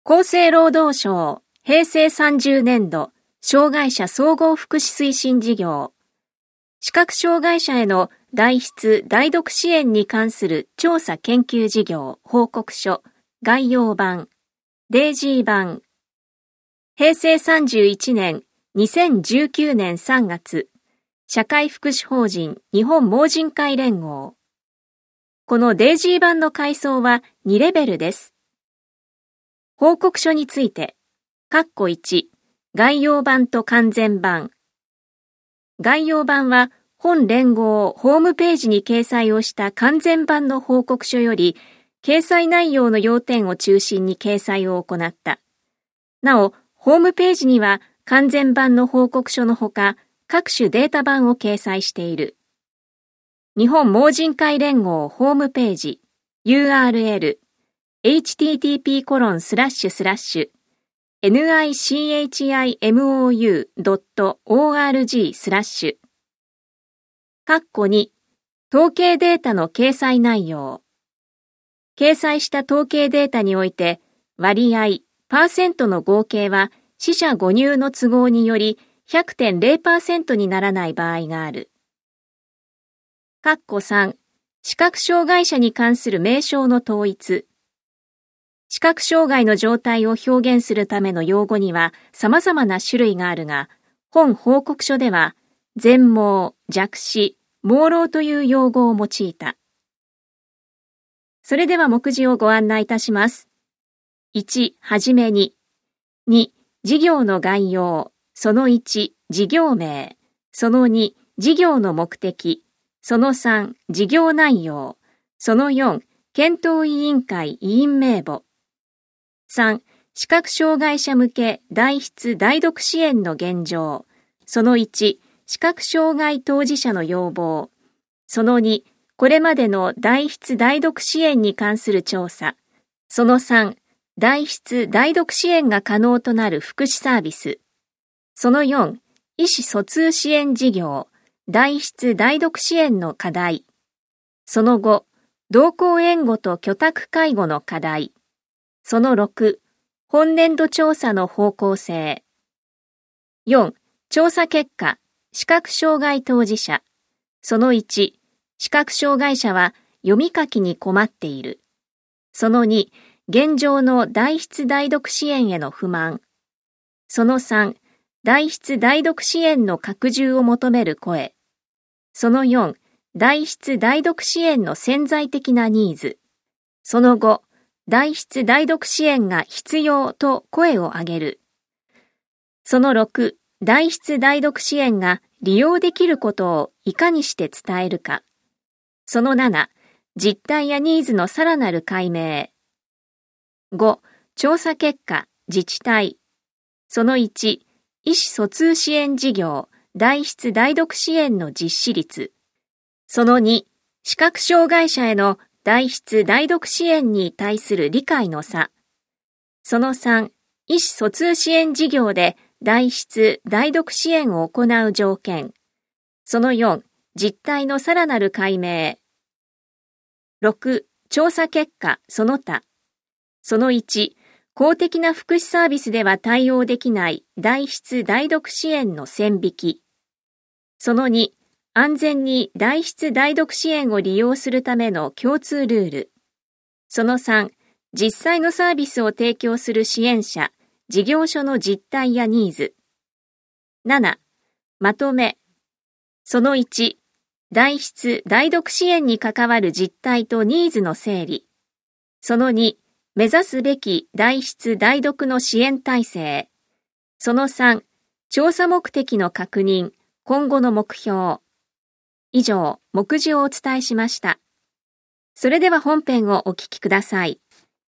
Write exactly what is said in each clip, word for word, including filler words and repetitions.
厚生労働省平成さんじゅうねんど障害者総合福祉推進事業視覚障害者への代筆・代読支援に関する調査研究事業報告書概要版デイジー版平成さんじゅういちねんにせんじゅうきゅうねんさんがつ社会福祉法人日本盲人会連合このデイジー版の階層はにレベルです。報告書について、括弧いち、概要版と完全版。概要版は本連合ホームページに掲載をした完全版の報告書より、掲載内容の要点を中心に掲載を行った。なお、ホームページには完全版の報告書のほか、各種データ版を掲載している。日本盲人会連合ホームページ ユーアールエルエイチティーティーピーコロンスラッシュスラッシュエヌアイシーエイチアイエムオーユードットオーアールジースラッシュ括弧に統計データの掲載内容掲載した統計データにおいて割合パーセントの合計は四捨五入の都合により ひゃくてんゼロパーセント にならない場合がある。括弧さん視覚障害者に関する名称の統一視覚障害の状態を表現するための用語には様々な種類があるが、本報告書では全盲、弱視、盲ろうという用語を用いた。それでは目次をご案内いたします。いち、はじめに。に、事業の概要。そのいち、事業名。そのに、事業の目的。そのさん、事業内容。そのよん、検討委員会委員名簿。さん、視覚障害者向け代筆・代読支援の現状。そのいち、視覚障害当事者の要望。そのに、これまでの代筆・代読支援に関する調査。そのさん、代筆・代読支援が可能となる福祉サービス。そのよん、意思疎通支援事業、代筆・代読支援の課題。そのご、同行援護と居宅介護の課題。そのろく、本年度調査の方向性。よん、調査結果、視覚障害当事者。そのいち、視覚障害者は読み書きに困っている。そのに、現状の代筆・代読支援への不満。そのさん、代筆・代読支援の拡充を求める声。そのよん、代筆・代読支援の潜在的なニーズ。そのご、代筆・代読支援が必要と声を上げる。そのろく、代筆・代読支援が利用できることをいかにして伝えるか。そのなな、実態やニーズのさらなる解明。ご、調査結果、自治体。そのいち、意思疎通支援事業、代筆・代読支援の実施率。そのに、視覚障害者への代筆・代読支援に対する理解の差。そのさん、意思疎通支援事業で代筆・代読支援を行う条件。そのよん、実態のさらなる解明。ろく、調査結果、その他。そのいち、公的な福祉サービスでは対応できない代筆・代読支援の線引き。そのに、安全に代筆・代読支援を利用するための共通ルール。そのさん、実際のサービスを提供する支援者、事業所の実態やニーズ。なな、まとめ。そのいち、代筆・代読支援に関わる実態とニーズの整理。そのに、目指すべき代筆・代読の支援体制。そのさん、調査目的の確認、今後の目標。以上、目次をお伝えしました。それでは本編をお聞きください。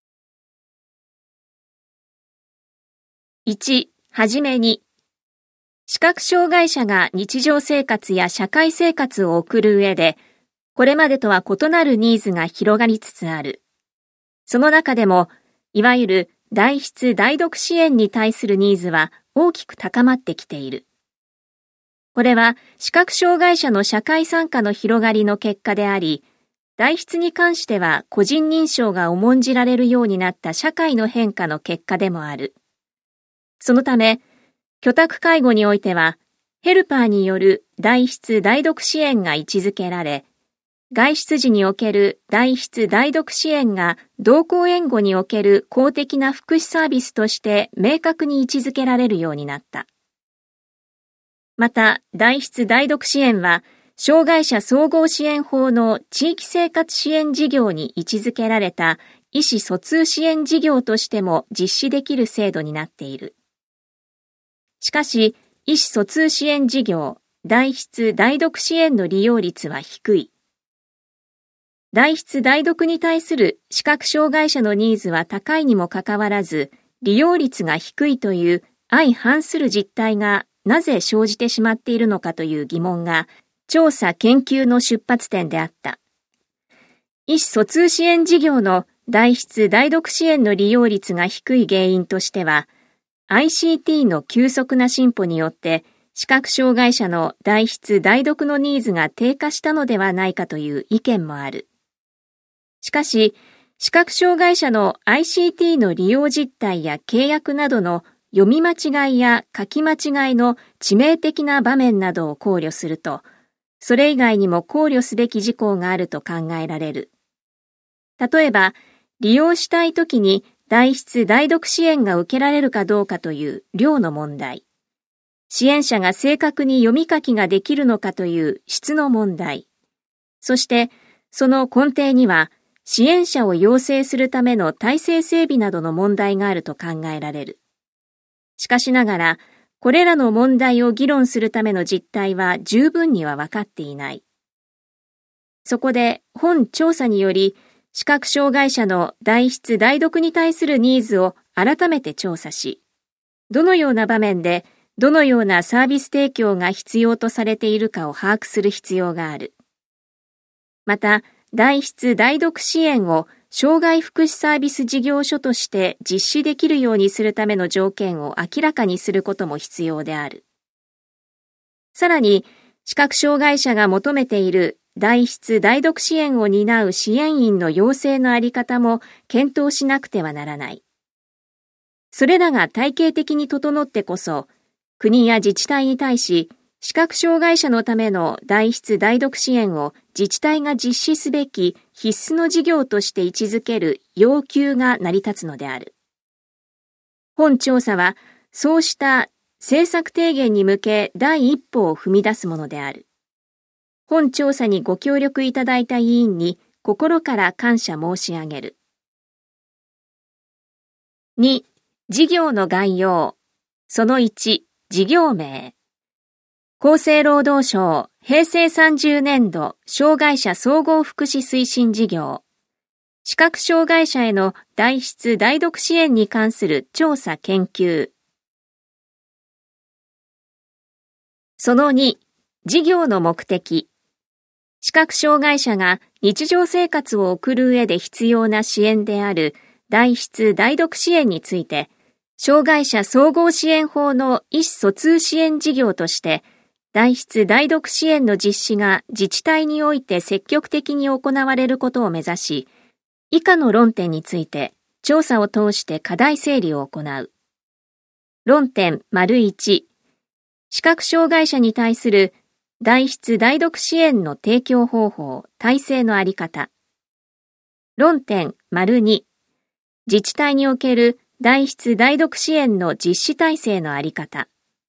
いち、はじめに。視覚障害者が日常生活や社会生活を送る上で、これまでとは異なるニーズが広がりつつある。その中でも、いわゆる代筆・代読支援に対するニーズは大きく高まってきている。これは視覚障害者の社会参加の広がりの結果であり、 代筆に関しては個人認証が重んじられるようになった社会の変化の結果でもある。そのため、居宅介護においては、ヘルパーによる代筆代読支援が位置づけられ、外出時における代筆代読支援が同行援護における公的な福祉サービスとして明確に位置づけられるようになった。また、代筆代読支援は、障害者総合支援法の地域生活支援事業に位置づけられた意思疎通支援事業としても実施できる制度になっている。しかし、意思疎通支援事業、代筆代読支援の利用率は低い。代筆代読に対する視覚障害者のニーズは高いにもかかわらず、利用率が低いという相反する実態がなぜ生じてしまっているのかという疑問が、調査研究の出発点であった。意思疎通支援事業の代筆代読支援の利用率が低い原因としては、アイシーティー の急速な進歩によって視覚障害者の代筆代読のニーズが低下したのではないかという意見もある。しかし、視覚障害者の アイシーティー の利用実態や契約などの読み間違いや書き間違いの致命的な場面などを考慮すると、それ以外にも考慮すべき事項があると考えられる。例えば、利用したいときに代筆代読支援が受けられるかどうかという量の問題。支援者が正確に読み書きができるのかという質の問題。そして、その根底には、支援者を養成するための体制整備などの問題があると考えられる。しかしながら、これらの問題を議論するための実態は十分には分かっていない。そこで本調査により、視覚障害者の代筆代読に対するニーズを改めて調査し、どのような場面でどのようなサービス提供が必要とされているかを把握する必要がある。また、代筆代読支援を障害福祉サービス事業所として実施できるようにするための条件を明らかにすることも必要である。さらに、視覚障害者が求めている代筆代読支援を担う支援員の養成のあり方も検討しなくてはならない。それらが体系的に整ってこそ、国や自治体に対し、視覚障害者のための代筆代読支援を自治体が実施すべき必須の事業として位置づける要求が成り立つのである。本調査は、そうした政策提言に向け第一歩を踏み出すものである。本調査にご協力いただいた委員に心から感謝申し上げる。に、事業の概要。そのいち、事業名。厚生労働省へいせいさんじゅうねんど障害者総合福祉推進事業。視覚障害者への代筆代読支援に関する調査研究。そのに、事業の目的。視覚障害者が日常生活を送る上で必要な支援である代筆代読支援について、障害者総合支援法の意思疎通支援事業として、代筆代読支援の実施が自治体において積極的に行われることを目指し、以下の論点について調査を通して課題整理を行う。論点 いち、視覚障害者に対する代筆代読支援の提供方法、体制のあり方。論点 に、自治体における代筆代読支援の実施体制のあり方。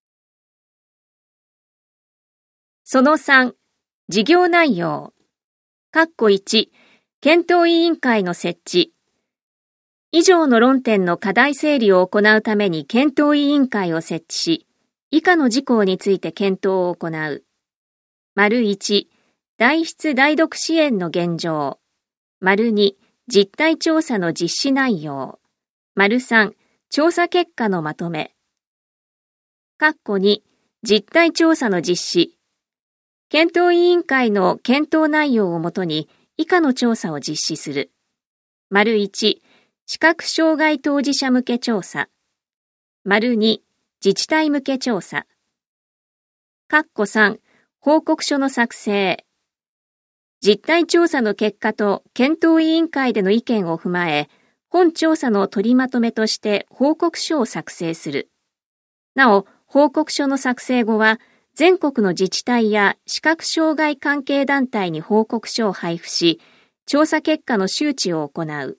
そのさん、事業内容。括弧いち、検討委員会の設置。以上の論点の課題整理を行うために検討委員会を設置し、以下の事項について検討を行う。いち、代筆代読支援の現状。に、実態調査の実施内容。さん、調査結果のまとめ。括弧に、実態調査の実施。検討委員会の検討内容をもとに以下の調査を実施する。いち、視覚障害当事者向け調査。に、自治体向け調査。括弧さん、報告書の作成。 実態調査の結果と検討委員会での意見を踏まえ、本調査の取りまとめとして報告書を作成する。なお、報告書の作成後は、全国の自治体や視覚障害関係団体に報告書を配布し、調査結果の周知を行う。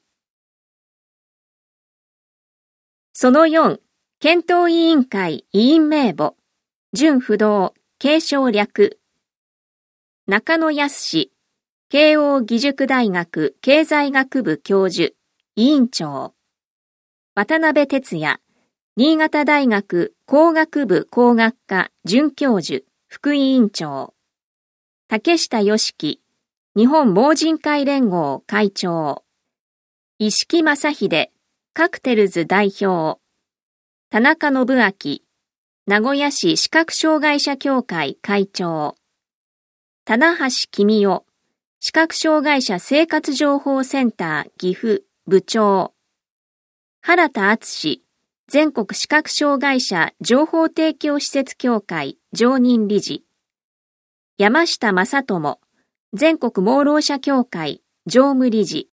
そのよん、検討委員会委員名簿、準不動、継承略。中野康、慶應義塾大学経済学部教授、委員長。渡辺哲也、新潟大学工学部工学科准教授、副委員長。竹下義樹、日本盲人会連合会長。石木正秀、カクテルズ代表。田中信明、名古屋市視覚障害者協会会長。棚橋公夫、視覚障害者生活情報センター岐阜部長。原田敦、全国視覚障害者情報提供施設協会常任理事。山下正智、全国盲ろう者協会常務理事。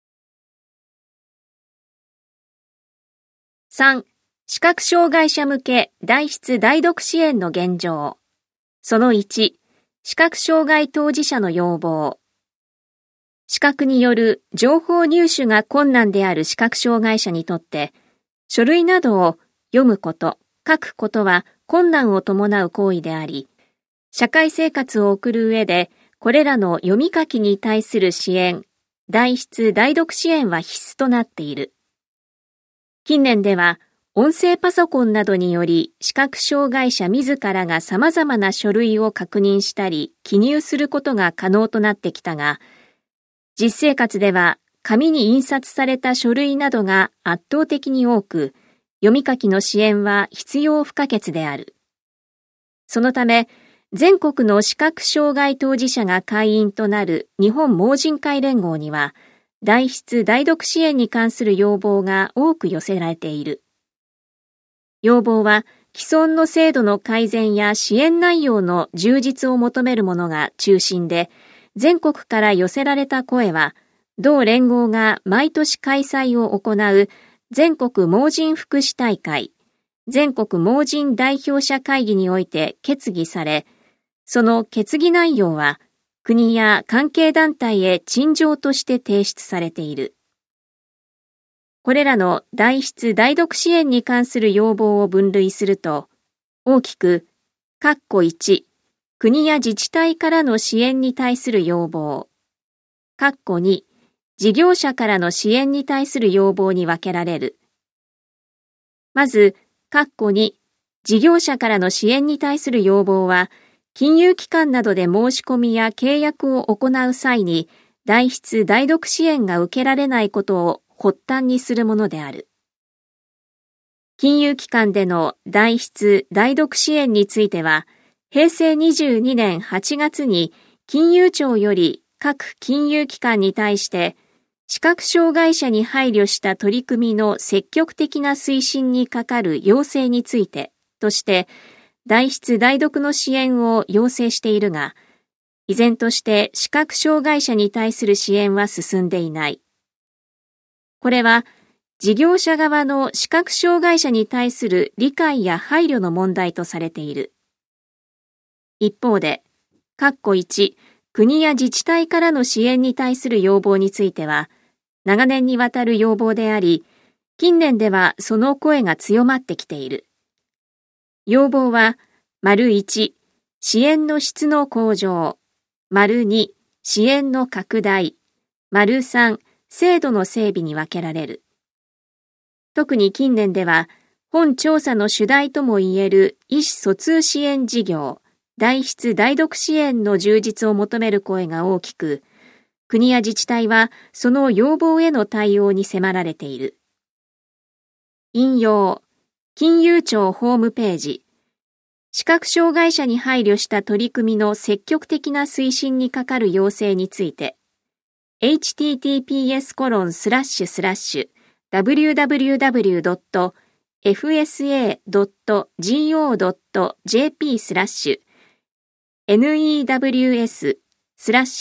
さん、視覚障害者向け代筆代読支援の現状。そのいち、視覚障害当事者の要望。視覚による情報入手が困難である視覚障害者にとって、書類などを読むこと、書くことは困難を伴う行為であり、社会生活を送る上で、これらの読み書きに対する支援、代筆代読支援は必須となっている。近年では、音声パソコンなどにより視覚障害者自らが様々な書類を確認したり記入することが可能となってきたが、実生活では紙に印刷された書類などが圧倒的に多く、読み書きの支援は必要不可欠である。そのため、全国の視覚障害当事者が会員となる日本盲人会連合には、代筆代読支援に関する要望が多く寄せられている。要望は既存の制度の改善や支援内容の充実を求めるものが中心で、全国から寄せられた声は、同連合が毎年開催を行う全国盲人福祉大会、全国盲人代表者会議において決議され、その決議内容は国や関係団体へ陳情として提出されている。これらの代筆代読支援に関する要望を分類すると、大きく、括弧いち、国や自治体からの支援に対する要望、括弧に、事業者からの支援に対する要望に分けられる。まず、括弧に、事業者からの支援に対する要望は、金融機関などで申し込みや契約を行う際に、代筆代読支援が受けられないことを発端にするものである。金融機関での代筆代読支援については、へいせいにじゅうにねんはちがつに金融庁より各金融機関に対して、視覚障害者に配慮した取り組みの積極的な推進に係る要請についてとして、代筆代読の支援を要請しているが、依然として視覚障害者に対する支援は進んでいない。これは、事業者側の視覚障害者に対する理解や配慮の問題とされている。一方で、括弧いち、国や自治体からの支援に対する要望については、長年にわたる要望であり、近年ではその声が強まってきている。要望は、丸いち、支援の質の向上、丸に、支援の拡大、丸さん、制度の整備に分けられる。特に近年では、本調査の主題ともいえる意思疎通支援事業、代筆代読支援の充実を求める声が大きく、国や自治体はその要望への対応に迫られている。引用、金融庁ホームページ、視覚障害者に配慮した取り組みの積極的な推進に係る要請について、エイチティーティーピーエスコロンスラッシュスラッシュダブリューダブリューダブリュードットエフエスエードットゴードットジェーピースラッシュ ネットスラッシュ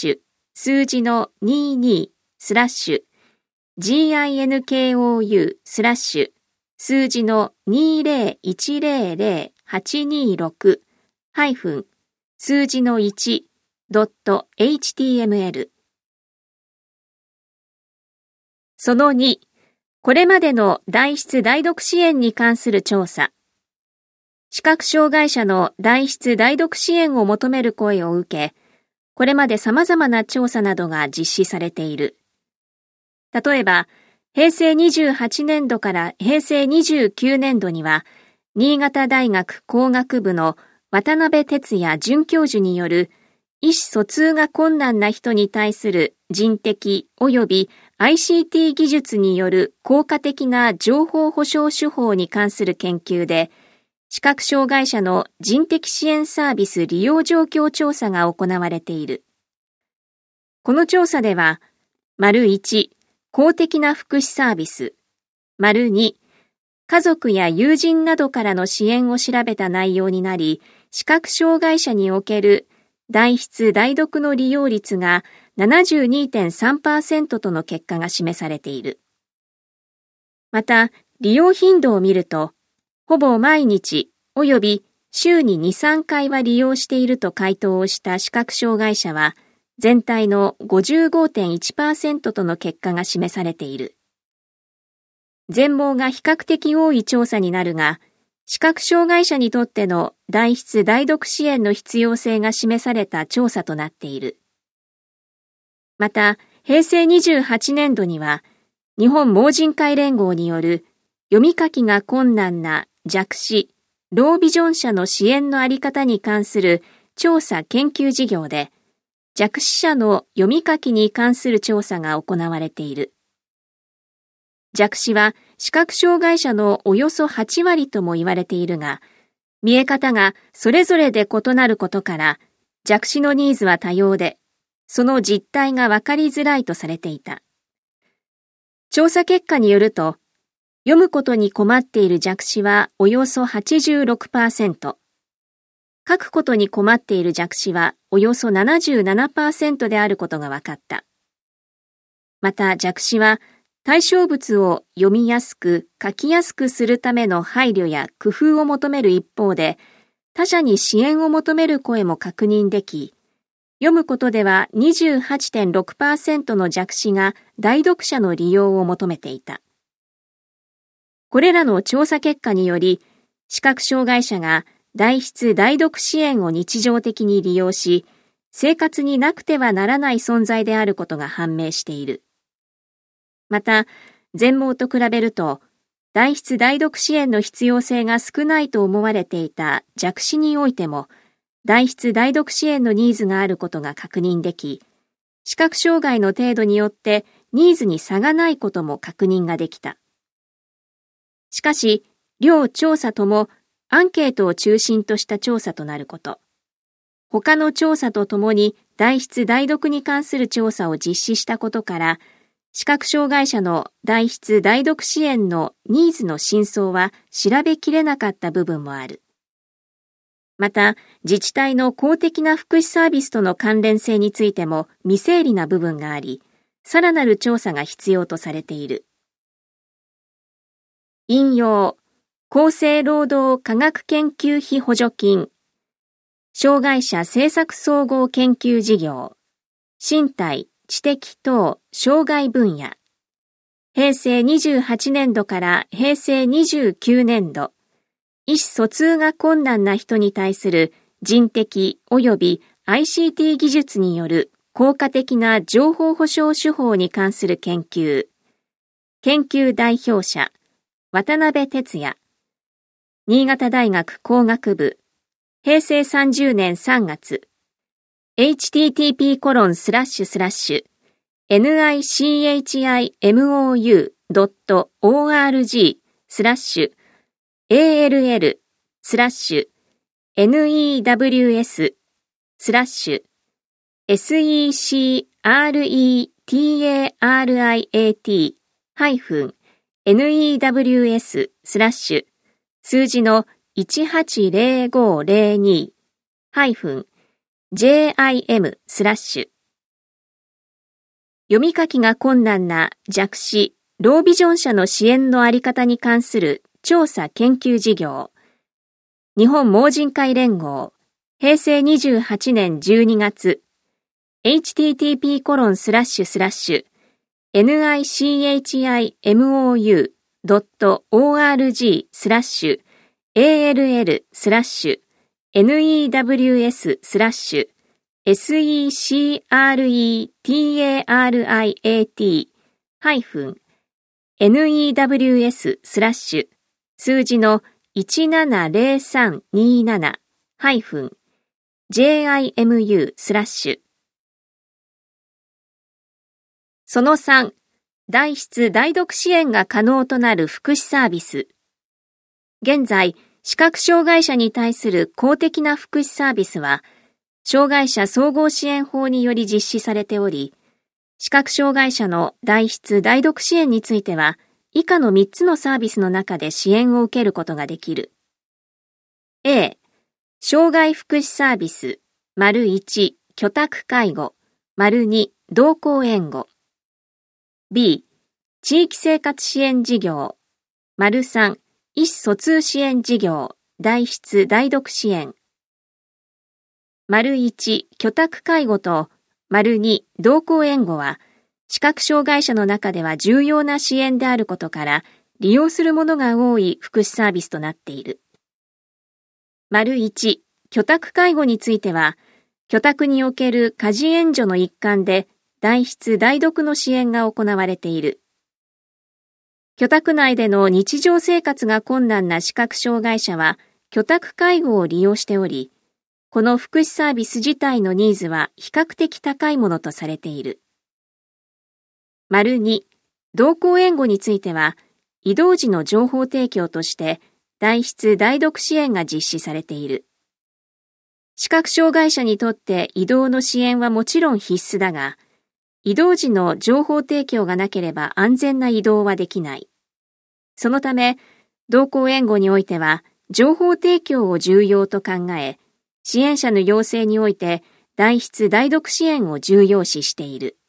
数字のにじゅうにスラッシュ ginkou スラッシュ数字のにせんいちまるはちにろくハイフン数字のいちドット エイチティーエムエル そのに、これまでの代筆代読支援に関する調査。視覚障害者の代筆代読支援を求める声を受け、これまで様々な調査などが実施されている。例えば、へいせいにじゅうはちねんどからへいせいにじゅうきゅうねんどには、新潟大学工学部の渡辺哲也准教授による意思疎通が困難な人に対する人的及び アイシーティー 技術による効果的な情報保障手法に関する研究で、視覚障害者の人的支援サービス利用状況調査が行われている。この調査では、丸いち、公的な福祉サービス、丸に、家族や友人などからの支援を調べた内容になり、視覚障害者における代筆代読の利用率が ななじゅうにてんさんパーセント との結果が示されている。また、利用頻度を見ると、ほぼ毎日及び週にに、さんかいは利用していると回答をした視覚障害者は、全体の ごじゅうごてんいちパーセント との結果が示されている。全盲が比較的多い調査になるが、視覚障害者にとっての代筆代読支援の必要性が示された調査となっている。また、へいせいにじゅうはちねんどには、日本盲人会連合による読み書きが困難な弱視、ロービジョン者の支援のあり方に関する調査研究事業で、弱視者の読み書きに関する調査が行われている。弱視は視覚障害者のおよそはちわりとも言われているが、見え方がそれぞれで異なることから、弱視のニーズは多様で、その実態がわかりづらいとされていた。調査結果によると、読むことに困っている弱視はおよそ はちじゅうろくパーセント、書くことに困っている弱視はおよそ ななじゅうななパーセント であることが分かった。また弱視は対象物を読みやすく書きやすくするための配慮や工夫を求める一方で、他者に支援を求める声も確認でき、読むことでは にじゅうはちてんろくパーセント の弱視が代読者の利用を求めていた。これらの調査結果により、視覚障害者が代筆代読支援を日常的に利用し、生活になくてはならない存在であることが判明している。また、全盲と比べると、代筆代読支援の必要性が少ないと思われていた弱視においても、代筆代読支援のニーズがあることが確認でき、視覚障害の程度によってニーズに差がないことも確認ができた。しかし、両調査ともアンケートを中心とした調査となること。他の調査とともに代筆代読に関する調査を実施したことから、視覚障害者の代筆代読支援のニーズの真相は調べきれなかった部分もある。また、自治体の公的な福祉サービスとの関連性についても未整理な部分があり、さらなる調査が必要とされている。引用、厚生労働科学研究費補助金、障害者政策総合研究事業、身体、知的等障害分野、へいせいにじゅうはちねんどからへいせいにじゅうきゅうねんど、意思疎通が困難な人に対する人的及び アイシーティー 技術による効果的な情報保障手法に関する研究、研究代表者、渡辺哲也、新潟大学工学部、へいせいさんじゅうねんさんがつ、エイチティーティーピーコロンスラッシュスラッシュエヌアイシーエイチアイエムオーユードットオーアールジースラッシュエーエルエルスラッシュエヌイーダブリューエススラッシュエスイーシーアールイーティーエーアールアイエーティーハイフンエヌイーダブリューエススラッシュ数字のいちはちゼロごゼロにハイフンジェーアイエムスラッシュ読み書きが困難な弱視、ロービジョン者の支援のあり方に関する調査研究事業。日本盲人会連合、へいせいにじゅうはちねんじゅうにがつ、エイチティーティーピーコロンスラッシュスラッシュエヌアイシーエイチアイエムオーユードットオーアールジースラッシュエーエルエルスラッシュエヌイーダブリューエススラッシュエスイーシーアールイーティーエーアールアイエーティーハイフンエヌイーダブリューエススラッシュ数字のいちななゼロさんにななハイフンジェイアイエムユースラッシュそのさん、代筆代読支援が可能となる福祉サービス。現在、視覚障害者に対する公的な福祉サービスは、障害者総合支援法により実施されており、視覚障害者の代筆代読支援については、以下のみっつのサービスの中で支援を受けることができる。A、障害福祉サービス、丸いち、居宅介護、丸に、同行援護。B、地域生活支援事業、丸さん、意思疎通支援事業、代筆代読支援。丸いち、居宅介護と、丸に、同行援護は、視覚障害者の中では重要な支援であることから、利用するものが多い福祉サービスとなっている。丸いち、居宅介護については、居宅における家事援助の一環で、代筆代読の支援が行われている。居宅内での日常生活が困難な視覚障害者は、居宅介護を利用しており、この福祉サービス自体のニーズは比較的高いものとされている。丸に、同行援護については、移動時の情報提供として、代筆代読支援が実施されている。視覚障害者にとって移動の支援はもちろん必須だが、移動時の情報提供がなければ安全な移動はできない。そのため、同行援護においては、情報提供を重要と考え、支援者の要請において、代筆代読支援を重要視している。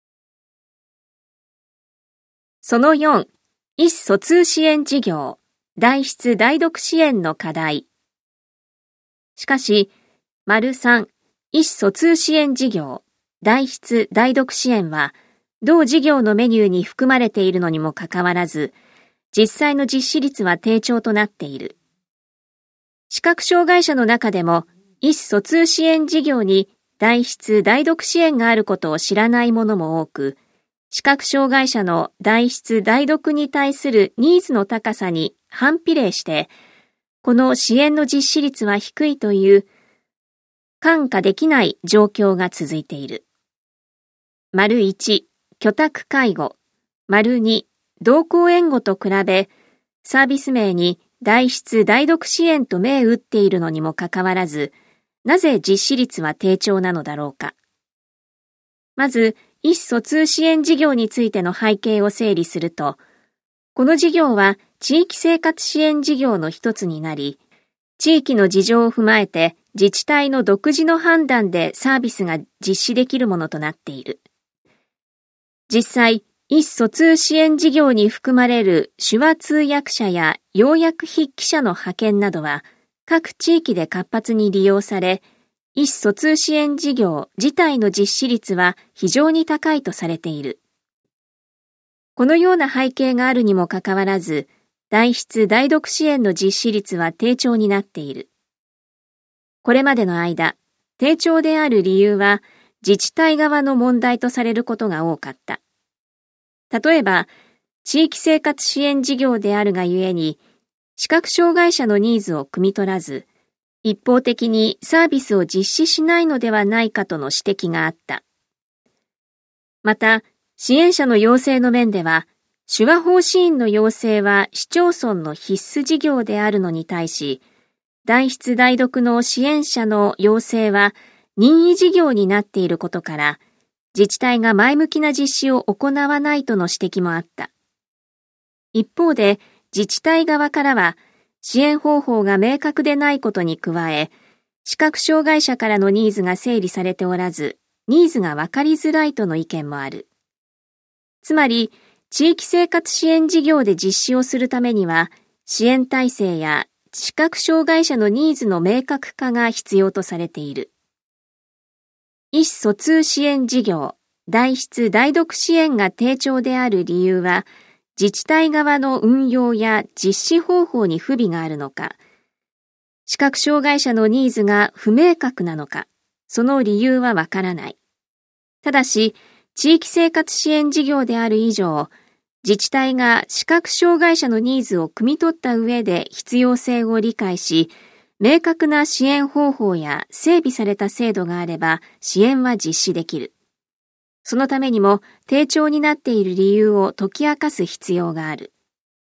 そのよん、意思疎通支援事業、代筆代読支援の課題。しかし、丸さん、意思疎通支援事業、代筆代読支援は、同事業のメニューに含まれているのにもかかわらず、実際の実施率は低調となっている。視覚障害者の中でも、意思疎通支援事業に代筆代読支援があることを知らない者も多く、視覚障害者の代筆代読に対するニーズの高さに反比例して、この支援の実施率は低いという、看過できない状況が続いている。丸いち、居宅介護。丸に、同行援護と比べ、サービス名に代筆代読支援と銘打っているのにもかかわらず、なぜ実施率は低調なのだろうか。まず、意思疎通支援事業についての背景を整理すると、この事業は地域生活支援事業の一つになり、地域の事情を踏まえて自治体の独自の判断でサービスが実施できるものとなっている。実際、意思疎通支援事業に含まれる手話通訳者や要約筆記者の派遣などは各地域で活発に利用され、意思疎通支援事業自体の実施率は非常に高いとされている。このような背景があるにもかかわらず、代筆代読支援の実施率は低調になっている。これまでの間、低調である理由は自治体側の問題とされることが多かった。例えば、地域生活支援事業であるがゆえに、視覚障害者のニーズを汲み取らず、一方的にサービスを実施しないのではないかとの指摘があった。また、支援者の要請の面では、手話法支援の要請は市町村の必須事業であるのに対し、代筆代読の支援者の要請は任意事業になっていることから、自治体が前向きな実施を行わないとの指摘もあった。一方で、自治体側からは、支援方法が明確でないことに加え、視覚障害者からのニーズが整理されておらず、ニーズが分かりづらいとの意見もある。 つまり、地域生活支援事業で実施をするためには、支援体制や視覚障害者のニーズの明確化が必要とされている。意思疎通支援事業、代筆代読支援が低調である理由は、自治体側の運用や実施方法に不備があるのか、視覚障害者のニーズが不明確なのか、その理由はわからない。ただし、地域生活支援事業である以上、自治体が視覚障害者のニーズを汲み取った上で必要性を理解し、明確な支援方法や整備された制度があれば支援は実施できる。そのためにも低調になっている理由を解き明かす必要がある。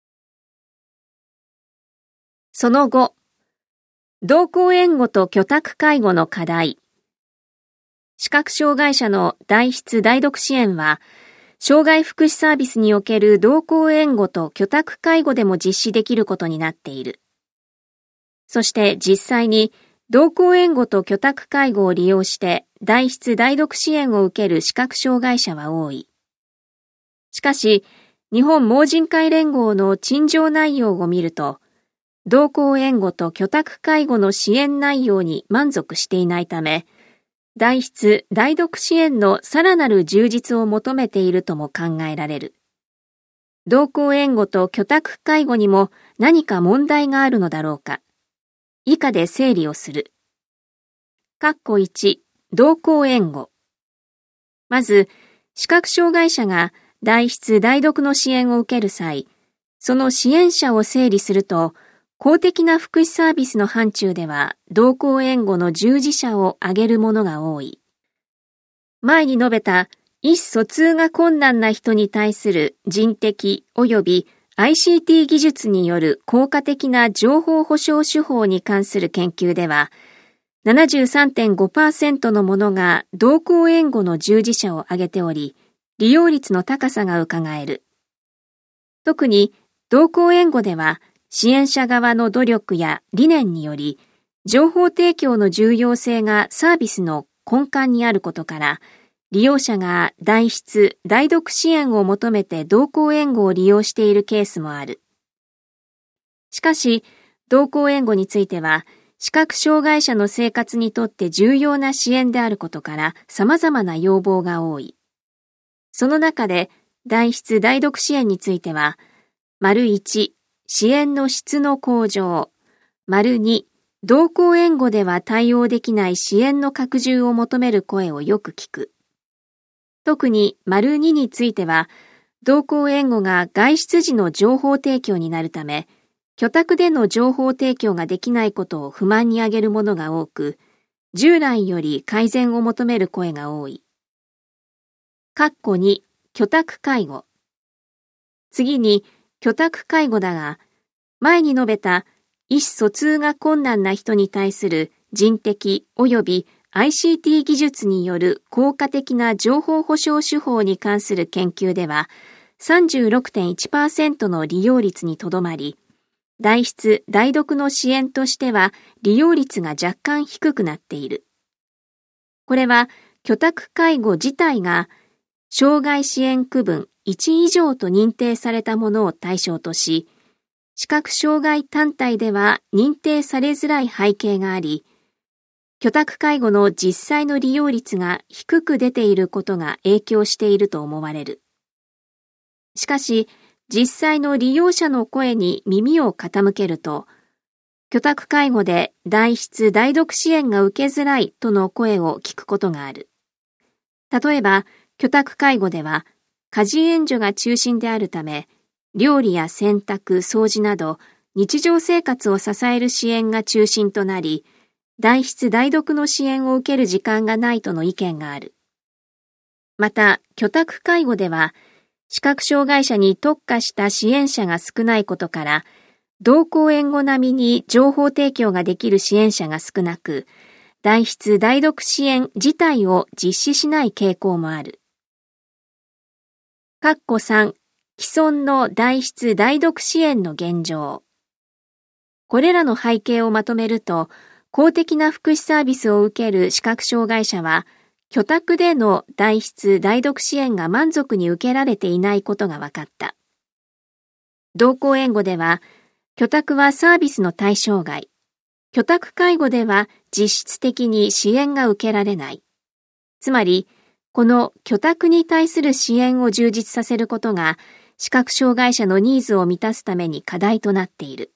その後、同行援護と居宅介護の課題。視覚障害者の代筆代読支援は、障害福祉サービスにおける同行援護と居宅介護でも実施できることになっている。そして実際に同行援護と居宅介護を利用して代筆代読支援を受ける視覚障害者は多い。しかし、日本盲人会連合の陳情内容を見ると、同行援護と居宅介護の支援内容に満足していないため、代筆代読支援のさらなる充実を求めているとも考えられる。同行援護と居宅介護にも何か問題があるのだろうか。以下で整理をする。括弧いち、同行援護。まず、視覚障害者が代筆代読の支援を受ける際、その支援者を整理すると、公的な福祉サービスの範疇では、同行援護の従事者を挙げるものが多い。前に述べた、意思疎通が困難な人に対する人的及び アイシーティー 技術による効果的な情報保障手法に関する研究では、ななじゅうさんてんごパーセント のものが同行援護の従事者を挙げており、利用率の高さがうかがえる。特に、同行援護では、支援者側の努力や理念により、情報提供の重要性がサービスの根幹にあることから、利用者が代筆、代読支援を求めて同行援護を利用しているケースもある。しかし、同行援護については、視覚障害者の生活にとって重要な支援であることから様々な要望が多い。その中で、代筆、代読支援については、丸いち、支援の質の向上。丸に、同行援護では対応できない支援の拡充を求める声をよく聞く。特に丸にについては、同行援護が外出時の情報提供になるため、居宅での情報提供ができないことを不満に挙げるものが多く、従来より改善を求める声が多い。括弧に、居宅介護。次に、居宅介護だが、前に述べた意思疎通が困難な人に対する人的及び アイシーティー 技術による効果的な情報保障手法に関する研究では さんじゅうろくてんいちパーセント の利用率にとどまり、代筆・代読の支援としては利用率が若干低くなっている。これは居宅介護自体が障害支援区分いち以上と認定されたものを対象とし、視覚障害単体では認定されづらい背景があり、居宅介護の実際の利用率が低く出ていることが影響していると思われる。しかし、実際の利用者の声に耳を傾けると、居宅介護で代筆・代読支援が受けづらいとの声を聞くことがある。例えば、居宅介護では、家事援助が中心であるため、料理や洗濯、掃除など日常生活を支える支援が中心となり、代筆・代読の支援を受ける時間がないとの意見がある。また、居宅介護では、視覚障害者に特化した支援者が少ないことから、同行援護並みに情報提供ができる支援者が少なく、代筆・代読支援自体を実施しない傾向もある。括弧さん、既存の代筆・代読支援の現状。これらの背景をまとめると、公的な福祉サービスを受ける視覚障害者は、 居宅での代筆・代読支援が満足に受けられていないことが分かった。同行援護では、居宅はサービスの対象外、居宅介護では実質的に支援が受けられない。つまり、この居宅に対する支援を充実させることが、視覚障害者のニーズを満たすために課題となっている。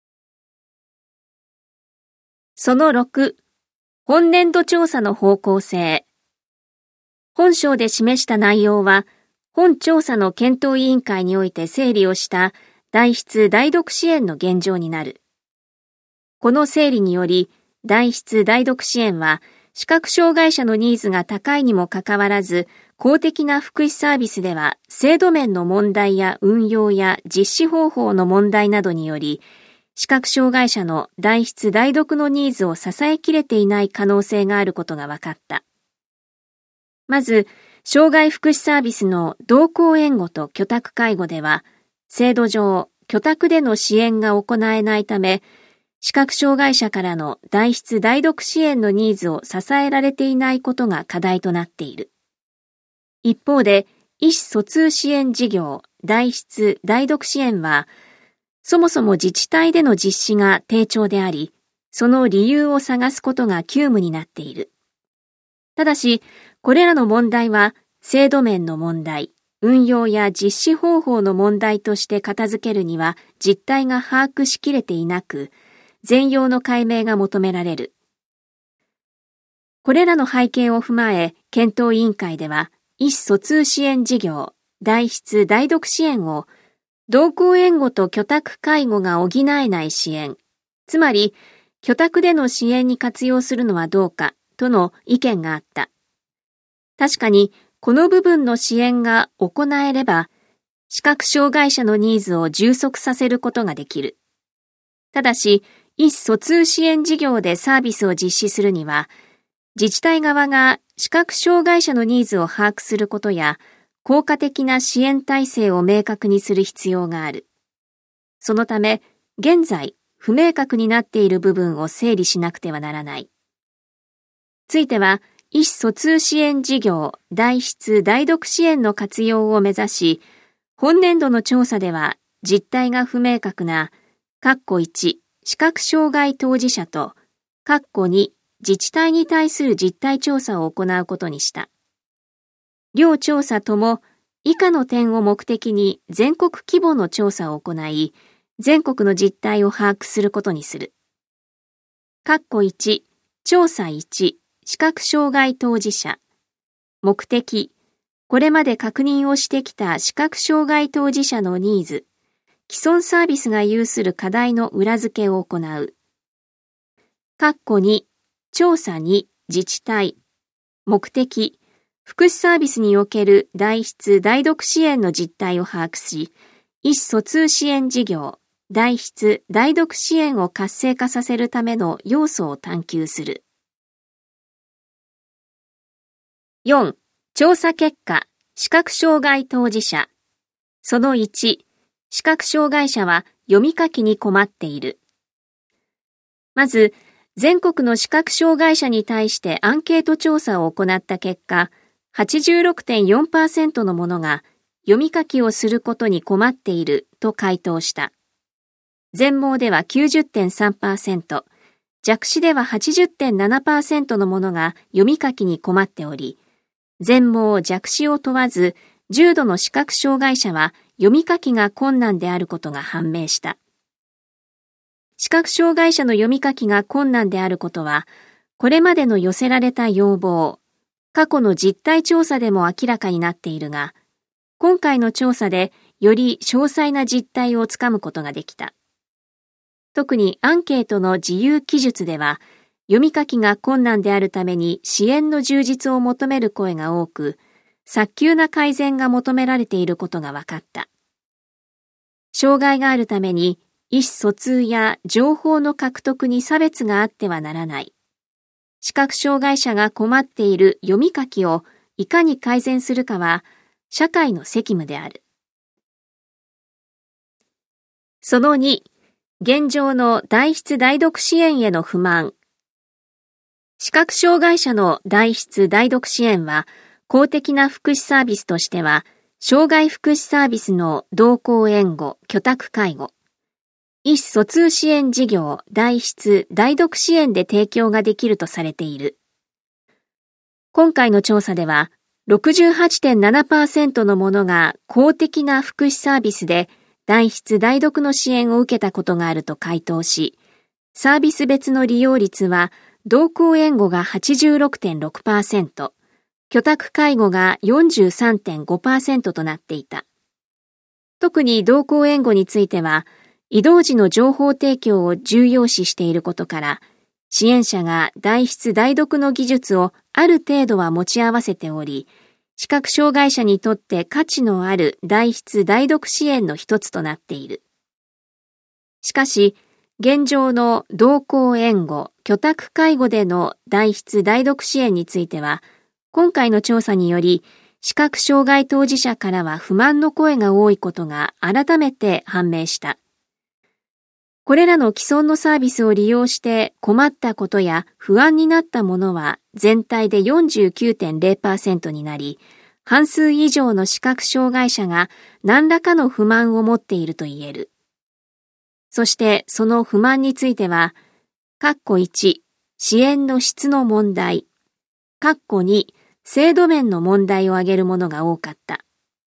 そのろく、本年度調査の方向性。本章で示した内容は、本調査の検討委員会において整理をした代筆・代読支援の現状になる。この整理により、代筆・代読支援は、視覚障害者のニーズが高いにもかかわらず、公的な福祉サービスでは、制度面の問題や運用や実施方法の問題などにより、視覚障害者の代筆・代読のニーズを支えきれていない可能性があることが分かった。まず、障害福祉サービスの同行援護と居宅介護では、制度上、居宅での支援が行えないため、視覚障害者からの代筆・代読支援のニーズを支えられていないことが課題となっている。一方で、意思疎通支援事業、代筆・代読支援は、そもそも自治体での実施が低調であり、その理由を探すことが急務になっている。ただし、これらの問題は、制度面の問題、運用や実施方法の問題として片付けるには実態が把握しきれていなく、全容の解明が求められる。これらの背景を踏まえ、検討委員会では、意思疎通支援事業、代筆・代読支援を、同行援護と居宅介護が補えない支援、つまり、居宅での支援に活用するのはどうか、との意見があった。確かに、この部分の支援が行えれば、視覚障害者のニーズを充足させることができる。ただし、意思疎通支援事業でサービスを実施するには、自治体側が視覚障害者のニーズを把握することや、効果的な支援体制を明確にする必要がある。そのため、現在、不明確になっている部分を整理しなくてはならない。ついては、意思疎通支援事業、代筆・代読支援の活用を目指し、本年度の調査では、実態が不明確な、括弧いち、視覚障害当事者と、括弧に、自治体に対する実態調査を行うことにした。両調査とも、以下の点を目的に全国規模の調査を行い、全国の実態を把握することにする。括弧いち、調査いち、視覚障害当事者。目的、これまで確認をしてきた視覚障害当事者のニーズ、既存サービスが有する課題の裏付けを行う。括弧に、調査に、自治体。目的、福祉サービスにおける代筆・代読支援の実態を把握し、意思疎通支援事業、代筆・代読支援を活性化させるための要素を探求する。よん、調査結果、視覚障害当事者。そのいち、視覚障害者は読み書きに困っている。まず、全国の視覚障害者に対してアンケート調査を行った結果、はちじゅうろくてんよんパーセント のものが読み書きをすることに困っていると回答した。全盲では きゅうじゅってんさんパーセント、弱視では はちじゅってんななパーセント のものが読み書きに困っており、全盲・弱視を問わず、重度の視覚障害者は読み書きが困難であることが判明した。視覚障害者の読み書きが困難であることは、これまでの寄せられた要望、過去の実態調査でも明らかになっているが、今回の調査でより詳細な実態をつかむことができた。特にアンケートの自由記述では、読み書きが困難であるために支援の充実を求める声が多く、早急な改善が求められていることが分かった。障害があるために、意思疎通や情報の獲得に差別があってはならない。視覚障害者が困っている読み書きをいかに改善するかは、社会の責務である。そのに、現状の代筆・代読支援への不満。 視覚障害者の代筆・代読支援は、公的な福祉サービスとしては、障害福祉サービスの同行援護・居宅介護、意思疎通支援事業代筆・代読支援で提供ができるとされている。今回の調査では、ろくじゅうはちてんななパーセント のものが公的な福祉サービスで代筆・代読の支援を受けたことがあると回答し、サービス別の利用率は同行援護が はちじゅうろくてんろくパーセント、居宅介護が よんじゅうさんてんごパーセント となっていた。特に同行援護については、移動時の情報提供を重要視していることから、支援者が代筆・代読の技術をある程度は持ち合わせており、視覚障害者にとって価値のある代筆・代読支援の一つとなっている。しかし、現状の同行援護・居宅介護での代筆・代読支援については、今回の調査により、視覚障害当事者からは不満の声が多いことが改めて判明した。これらの既存のサービスを利用して困ったことや不安になったものは全体で よんじゅうきゅうてんれいパーセント になり、半数以上の視覚障害者が何らかの不満を持っていると言える。そしてその不満については、括弧いち、支援の質の問題、括弧に、制度面の問題を挙げるものが多かった。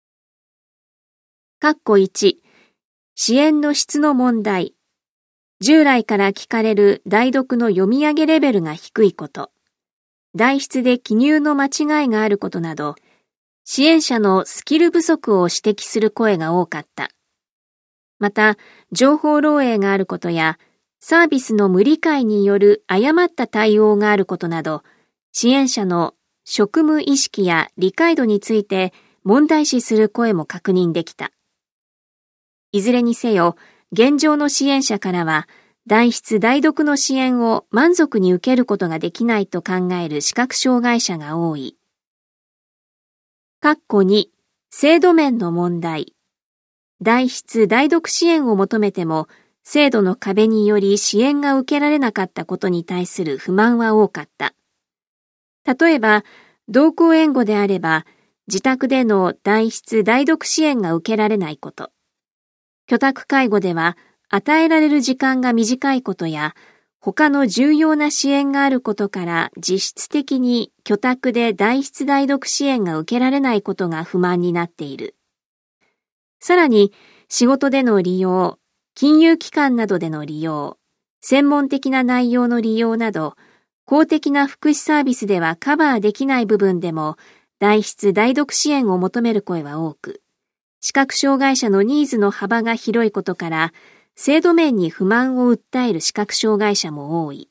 括弧いち、支援の質の問題。従来から聞かれる代読の読み上げレベルが低いこと、代筆で記入の間違いがあることなど、支援者のスキル不足を指摘する声が多かった。また、情報漏洩があることや、サービスの無理解による誤った対応があることなど、支援者の職務意識や理解度について問題視する声も確認できた。いずれにせよ、現状の支援者からは、代筆・代読の支援を満足に受けることができないと考える視覚障害者が多い。括弧に、制度面の問題。代筆・代読支援を求めても、制度の壁により支援が受けられなかったことに対する不満は多かった。例えば、同行援護であれば、自宅での代筆・代読支援が受けられないこと。居宅介護では、与えられる時間が短いことや、他の重要な支援があることから実質的に居宅で代筆・代読支援が受けられないことが不満になっている。さらに、仕事での利用、金融機関などでの利用、専門的な内容の利用など、公的な福祉サービスではカバーできない部分でも、代筆・代読支援を求める声は多く、視覚障害者のニーズの幅が広いことから、制度面に不満を訴える視覚障害者も多い。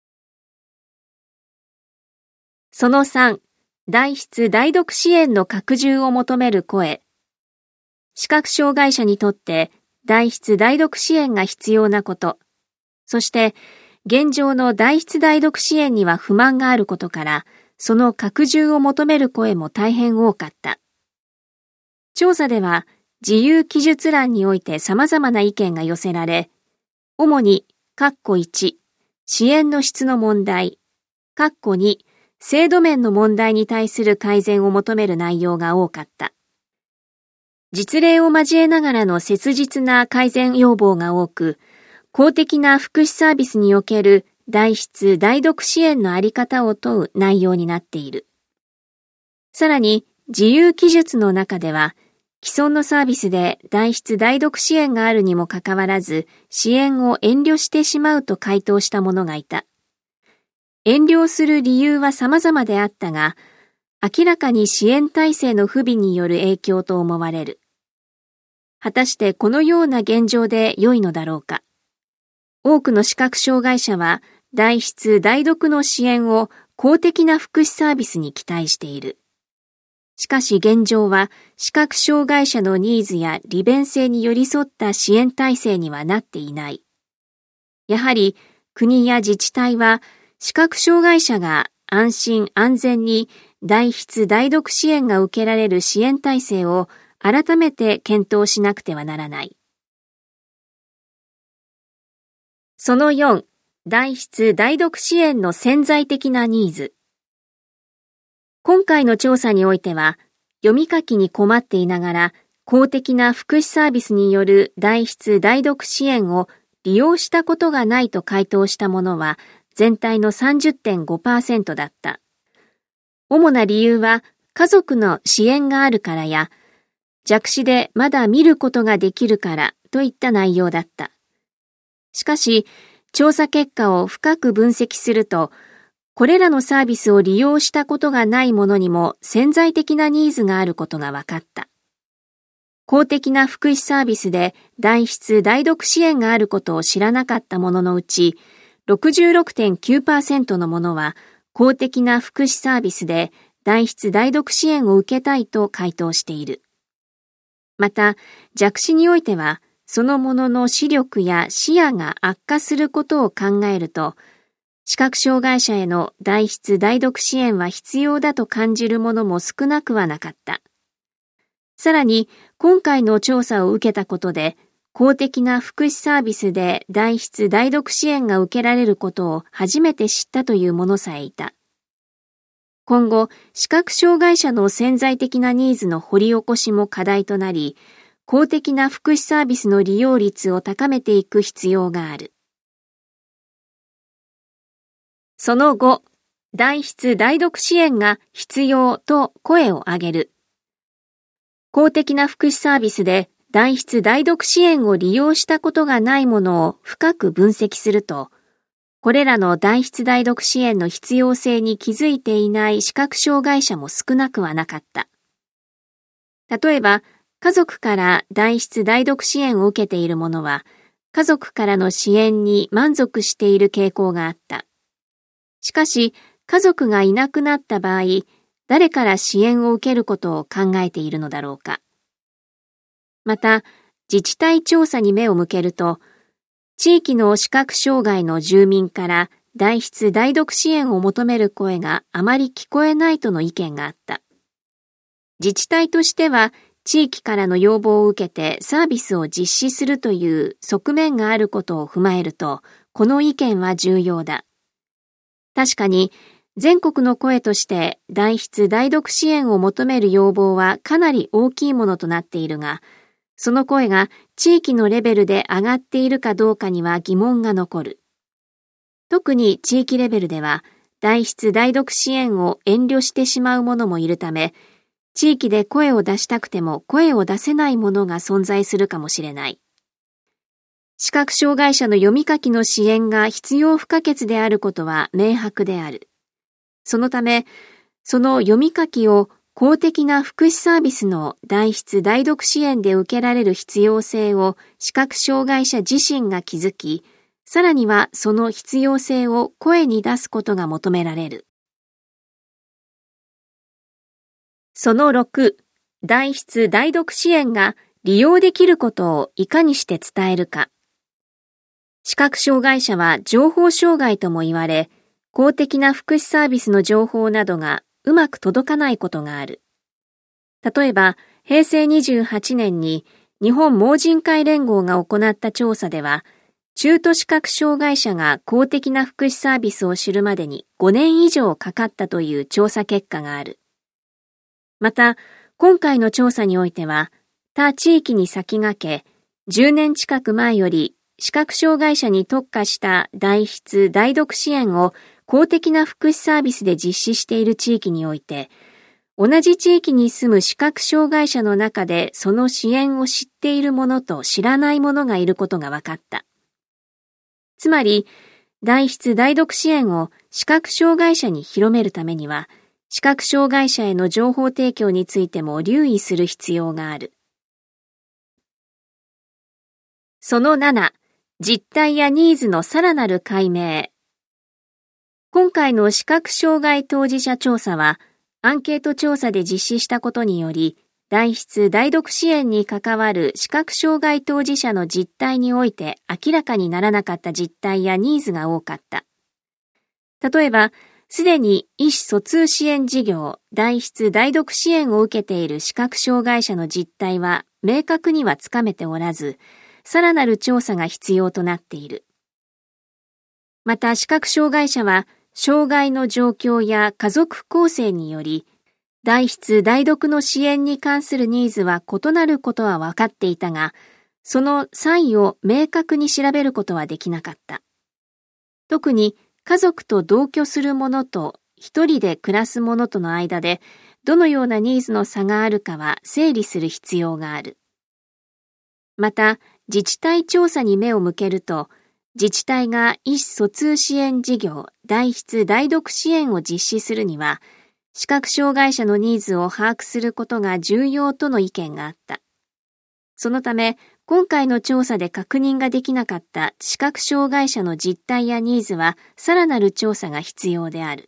そのさん、代筆・代読支援の拡充を求める声。視覚障害者にとって代筆・代読支援が必要なこと、そして現状の代筆・代読支援には不満があることから、その拡充を求める声も大変多かった。調査では、自由記述欄において様々な意見が寄せられ、主に、括弧いち、支援の質の問題、括弧に、制度面の問題に対する改善を求める内容が多かった。実例を交えながらの切実な改善要望が多く、公的な福祉サービスにおける代筆・代読支援のあり方を問う内容になっている。さらに、自由記述の中では、既存のサービスで代筆・代読支援があるにもかかわらず、支援を遠慮してしまうと回答した者がいた。遠慮する理由は様々であったが、明らかに支援体制の不備による影響と思われる。果たしてこのような現状で良いのだろうか。多くの視覚障害者は、代筆・代読の支援を公的な福祉サービスに期待している。しかし現状は視覚障害者のニーズや利便性に寄り添った支援体制にはなっていない。やはり国や自治体は視覚障害者が安心安全に代筆・代読支援が受けられる支援体制を改めて検討しなくてはならない。そのよん、 代筆・代読支援の潜在的なニーズ。今回の調査においては、読み書きに困っていながら、公的な福祉サービスによる代筆・代読支援を利用したことがないと回答したものは、全体の さんじゅってんごパーセント だった。主な理由は、家族の支援があるからや、弱視でまだ見ることができるからといった内容だった。しかし、調査結果を深く分析すると、これらのサービスを利用したことがないものにも潜在的なニーズがあることが分かった。公的な福祉サービスで代筆・代読支援があることを知らなかったもののうち、ろくじゅうろくてんきゅうパーセント のものは公的な福祉サービスで代筆・代読支援を受けたいと回答している。また、弱視においては、そのものの視力や視野が悪化することを考えると、視覚障害者への代筆・代読支援は必要だと感じるものも少なくはなかった。さらに、今回の調査を受けたことで、公的な福祉サービスで代筆・代読支援が受けられることを初めて知ったという者さえいた。今後、視覚障害者の潜在的なニーズの掘り起こしも課題となり、公的な福祉サービスの利用率を高めていく必要がある。その後、代筆・代読支援が必要と声を上げる。公的な福祉サービスで代筆・代読支援を利用したことがないものを深く分析すると、これらの代筆・代読支援の必要性に気づいていない視覚障害者も少なくはなかった。例えば、家族から代筆・代読支援を受けている者は、家族からの支援に満足している傾向があった。しかし、家族がいなくなった場合、誰から支援を受けることを考えているのだろうか。また、自治体調査に目を向けると、地域の視覚障害の住民から代筆・代読支援を求める声があまり聞こえないとの意見があった。自治体としては、地域からの要望を受けてサービスを実施するという側面があることを踏まえると、この意見は重要だ。確かに、全国の声として代筆・代読支援を求める要望はかなり大きいものとなっているが、その声が地域のレベルで上がっているかどうかには疑問が残る。特に地域レベルでは、代筆・代読支援を遠慮してしまう者もいるため、地域で声を出したくても声を出せないものが存在するかもしれない。視覚障害者の読み書きの支援が必要不可欠であることは明白である。そのため、その読み書きを公的な福祉サービスの代筆・代読支援で受けられる必要性を視覚障害者自身が気づき、さらにはその必要性を声に出すことが求められる。そのろく、代筆・代読支援が利用できることをいかにして伝えるか。視覚障害者は情報障害とも言われ、公的な福祉サービスの情報などがうまく届かないことがある。例えば、へいせいにじゅうはちねんに日本盲人会連合が行った調査では、中途視覚障害者が公的な福祉サービスを知るまでにごねん以上かかったという調査結果がある。また、今回の調査においては、他地域に先駆け、じゅうねん近く前より視覚障害者に特化した代筆・代読支援を公的な福祉サービスで実施している地域において、同じ地域に住む視覚障害者の中でその支援を知っている者と知らない者がいることが分かった。つまり、代筆・代読支援を視覚障害者に広めるためには、視覚障害者への情報提供についても留意する必要がある。そのなな、実態やニーズのさらなる解明。今回の視覚障害当事者調査は、アンケート調査で実施したことにより、代筆・代読支援に関わる視覚障害当事者の実態において明らかにならなかった実態やニーズが多かった。例えば、すでに意思疎通支援事業、代筆・代読支援を受けている視覚障害者の実態は明確にはつかめておらず、さらなる調査が必要となっている。 また視覚障害者は障害の状況や家族構成により代筆・代読の支援に関するニーズは異なることは分かっていたが、その差異を明確に調べることはできなかった。特に家族と同居する者と一人で暮らす者との間でどのようなニーズの差があるかは整理する必要がある。また、自治体調査に目を向けると、自治体が意思疎通支援事業、代筆・代読支援を実施するには、視覚障害者のニーズを把握することが重要との意見があった。そのため、今回の調査で確認ができなかった視覚障害者の実態やニーズは、さらなる調査が必要である。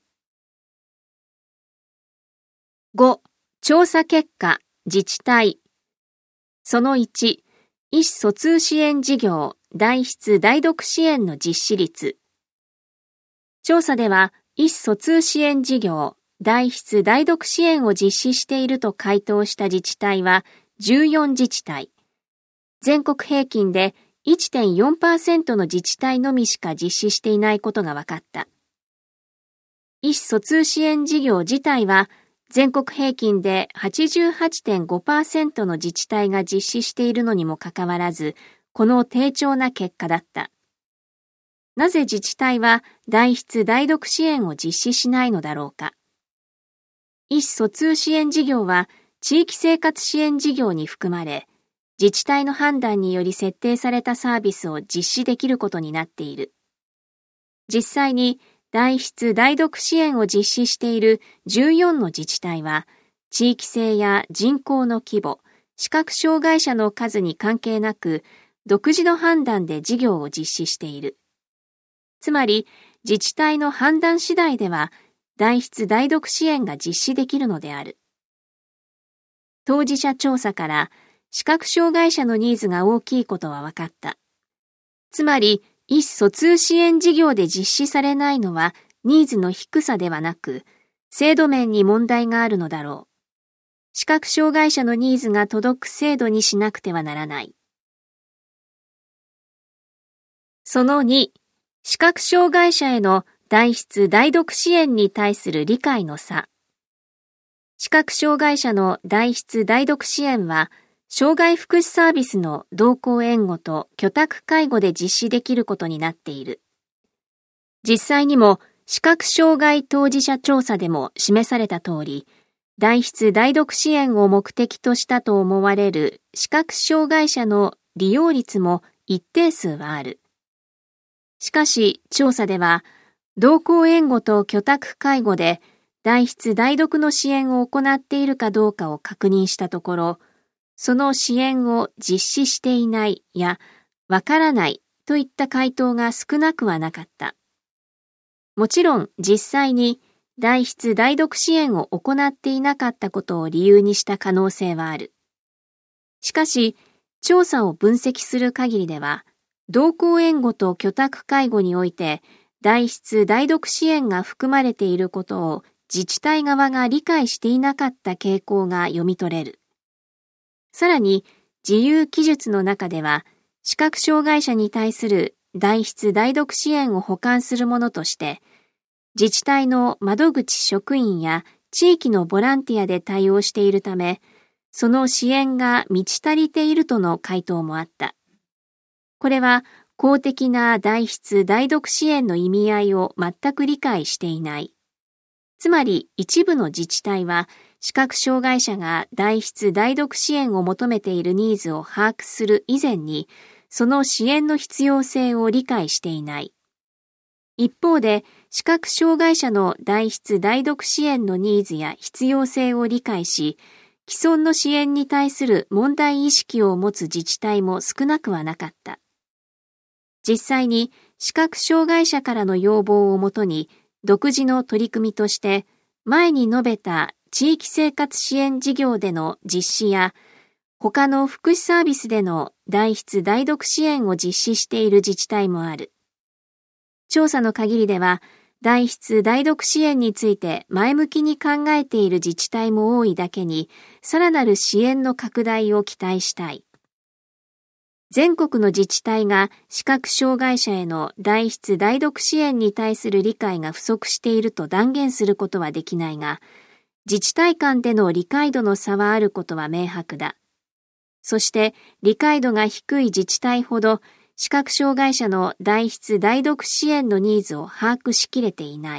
ご、調査結果、自治体。そのいち、意思疎通支援事業、代筆・代読支援の実施率。調査では、意思疎通支援事業、代筆・代読支援を実施していると回答した自治体はじゅうよん自治体。全国平均で いってんよんパーセント の自治体のみしか実施していないことが分かった。意思疎通支援事業自体は全国平均で はちじゅうはちてんごパーセント の自治体が実施しているのにもかかわらず、この低調な結果だった。なぜ自治体は代筆・代読支援を実施しないのだろうか。意思疎通支援事業は地域生活支援事業に含まれ、自治体の判断により設定されたサービスを実施できることになっている。実際に代筆・代読支援を実施しているじゅうよんの自治体は、地域性や人口の規模、視覚障害者の数に関係なく、独自の判断で事業を実施している。つまり、自治体の判断次第では、代筆・代読支援が実施できるのである。当事者調査から視覚障害者のニーズが大きいことは分かった。つまり、意思疎通支援事業で実施されないのはニーズの低さではなく、制度面に問題があるのだろう。視覚障害者のニーズが届く制度にしなくてはならない。そのに、視覚障害者への代筆・代読支援に対する理解の差。視覚障害者の代筆・代読支援は、障害福祉サービスの同行援護と居宅介護で実施できることになっている。実際にも、視覚障害当事者調査でも示された通り、代筆・代読支援を目的としたと思われる視覚障害者の利用率も一定数はある。しかし、調査では、同行援護と居宅介護で代筆・代読の支援を行っているかどうかを確認したところ、その支援を実施していないやわからないといった回答が少なくはなかった。もちろん実際に代筆・代読支援を行っていなかったことを理由にした可能性はある。しかし、調査を分析する限りでは、同行援護と居宅介護において代筆・代読支援が含まれていることを自治体側が理解していなかった傾向が読み取れる。さらに、自由記述の中では、視覚障害者に対する代筆・代読支援を補完するものとして、自治体の窓口職員や地域のボランティアで対応しているため、その支援が満ち足りているとの回答もあった。これは公的な代筆・代読支援の意味合いを全く理解していない。つまり一部の自治体は視覚障害者が代筆・代読支援を求めているニーズを把握する以前に、その支援の必要性を理解していない。一方で、視覚障害者の代筆・代読支援のニーズや必要性を理解し、既存の支援に対する問題意識を持つ自治体も少なくはなかった。実際に視覚障害者からの要望をもとに独自の取り組みとして前に述べた地域生活支援事業での実施や他の福祉サービスでの代筆・代読支援を実施している自治体もある。調査の限りでは代筆・代読支援について前向きに考えている自治体も多いだけにさらなる支援の拡大を期待したい。 全国の自治体が視覚障害者への代筆代読支援に対する理解が不足していると断言することはできないが、自治体間での理解度の差はあることは明白だ。そして理解度が低い自治体ほど視覚障害者の代筆代読支援のニーズを把握しきれていない。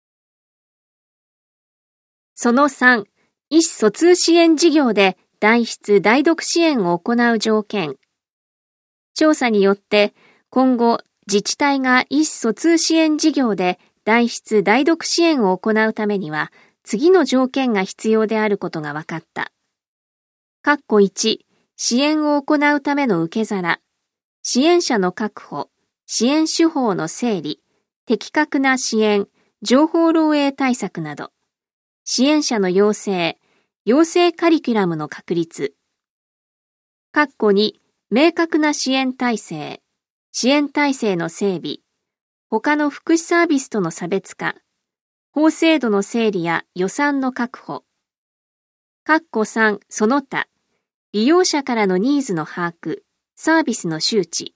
そのさん、意思疎通支援事業で代筆代読支援を行う条件。調査によって今後自治体が意思疎通支援事業で代筆代読支援を行うためには次の条件が必要であることが分かった。括弧いち、支援を行うための受け皿、支援者の確保、支援手法の整理、的確な支援、情報漏洩対策など、支援者の養成、養成カリキュラムの確立。括弧に、明確な支援体制、支援体制の整備、他の福祉サービスとの差別化、法制度の整理や予算の確保。括弧さん、その他、利用者からのニーズの把握、サービスの周知。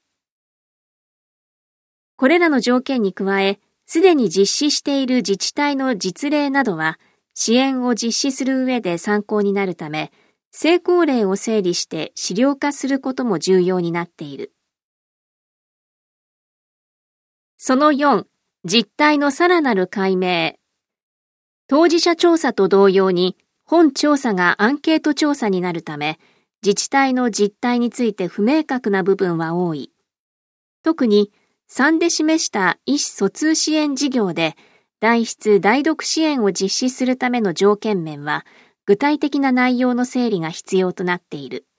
これらの条件に加え、すでに実施している自治体の実例などは、支援を実施する上で参考になるため、成功例を整理して資料化することも重要になっている。そのよん、実態のさらなる解明。当事者調査と同様に、本調査がアンケート調査になるため、自治体の実態について不明確な部分は多い。特に、さんで示した意思疎通支援事業で、代筆代読支援を実施するための条件面は、具体的な内容の整理が必要となっている。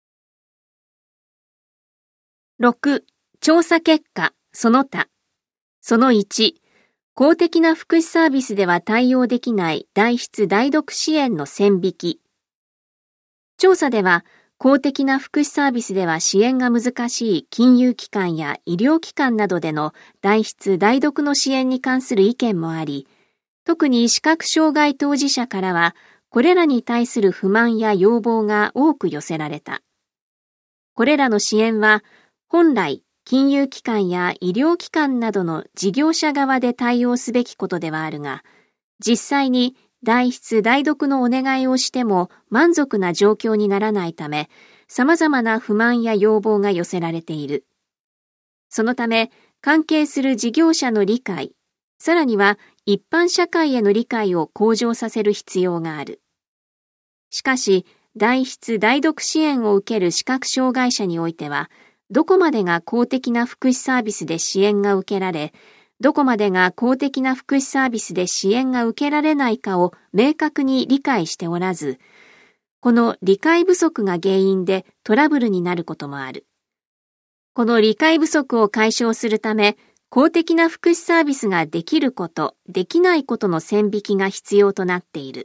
ろく、調査結果、その他。そのいち、公的な福祉サービスでは対応できない代筆代読支援の線引き。調査では、公的な福祉サービスでは支援が難しい金融機関や医療機関などでの代筆代読の支援に関する意見もあり、特に視覚障害当事者からは、これらに対する不満や要望が多く寄せられた。これらの支援は、本来、金融機関や医療機関などの事業者側で対応すべきことではあるが、実際に代筆代読のお願いをしても満足な状況にならないため、様々な不満や要望が寄せられている。そのため、関係する事業者の理解、さらには一般社会への理解を向上させる必要がある。しかし、代筆代読支援を受ける視覚障害者においては、どこまでが公的な福祉サービスで支援が受けられ、どこまでが公的な福祉サービスで支援が受けられないかを明確に理解しておらず、この理解不足が原因でトラブルになることもある。この理解不足を解消するため、公的な福祉サービスができること、できないことの線引きが必要となっている。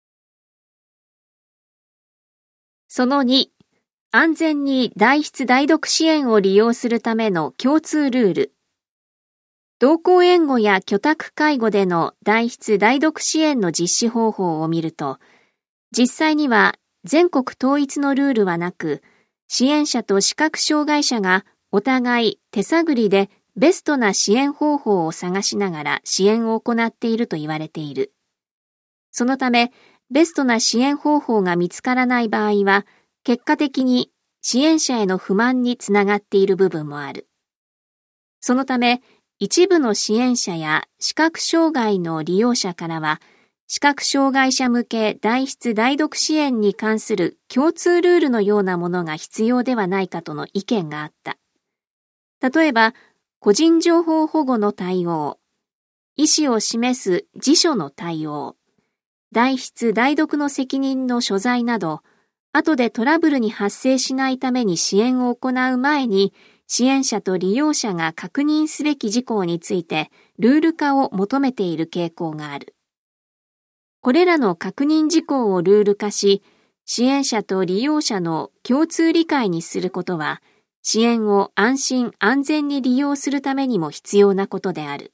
そのに、安全に代筆代読支援を利用するための共通ルール。同行援護や居宅介護での代筆代読支援の実施方法を見ると、実際には全国統一のルールはなく、支援者と視覚障害者がお互い手探りでベストな支援方法を探しながら支援を行っていると言われている。そのため、ベストな支援方法が見つからない場合は、結果的に支援者への不満につながっている部分もある。そのため、一部の支援者や視覚障害の利用者からは、視覚障害者向け代筆代読支援に関する共通ルールのようなものが必要ではないかとの意見があった。例えば、個人情報保護の対応、意思を示す辞書の対応、代筆代読の責任の所在など、後でトラブルに発生しないために支援を行う前に、支援者と利用者が確認すべき事項についてルール化を求めている傾向がある。これらの確認事項をルール化し、支援者と利用者の共通理解にすることは、支援を安心安全に利用するためにも必要なことである。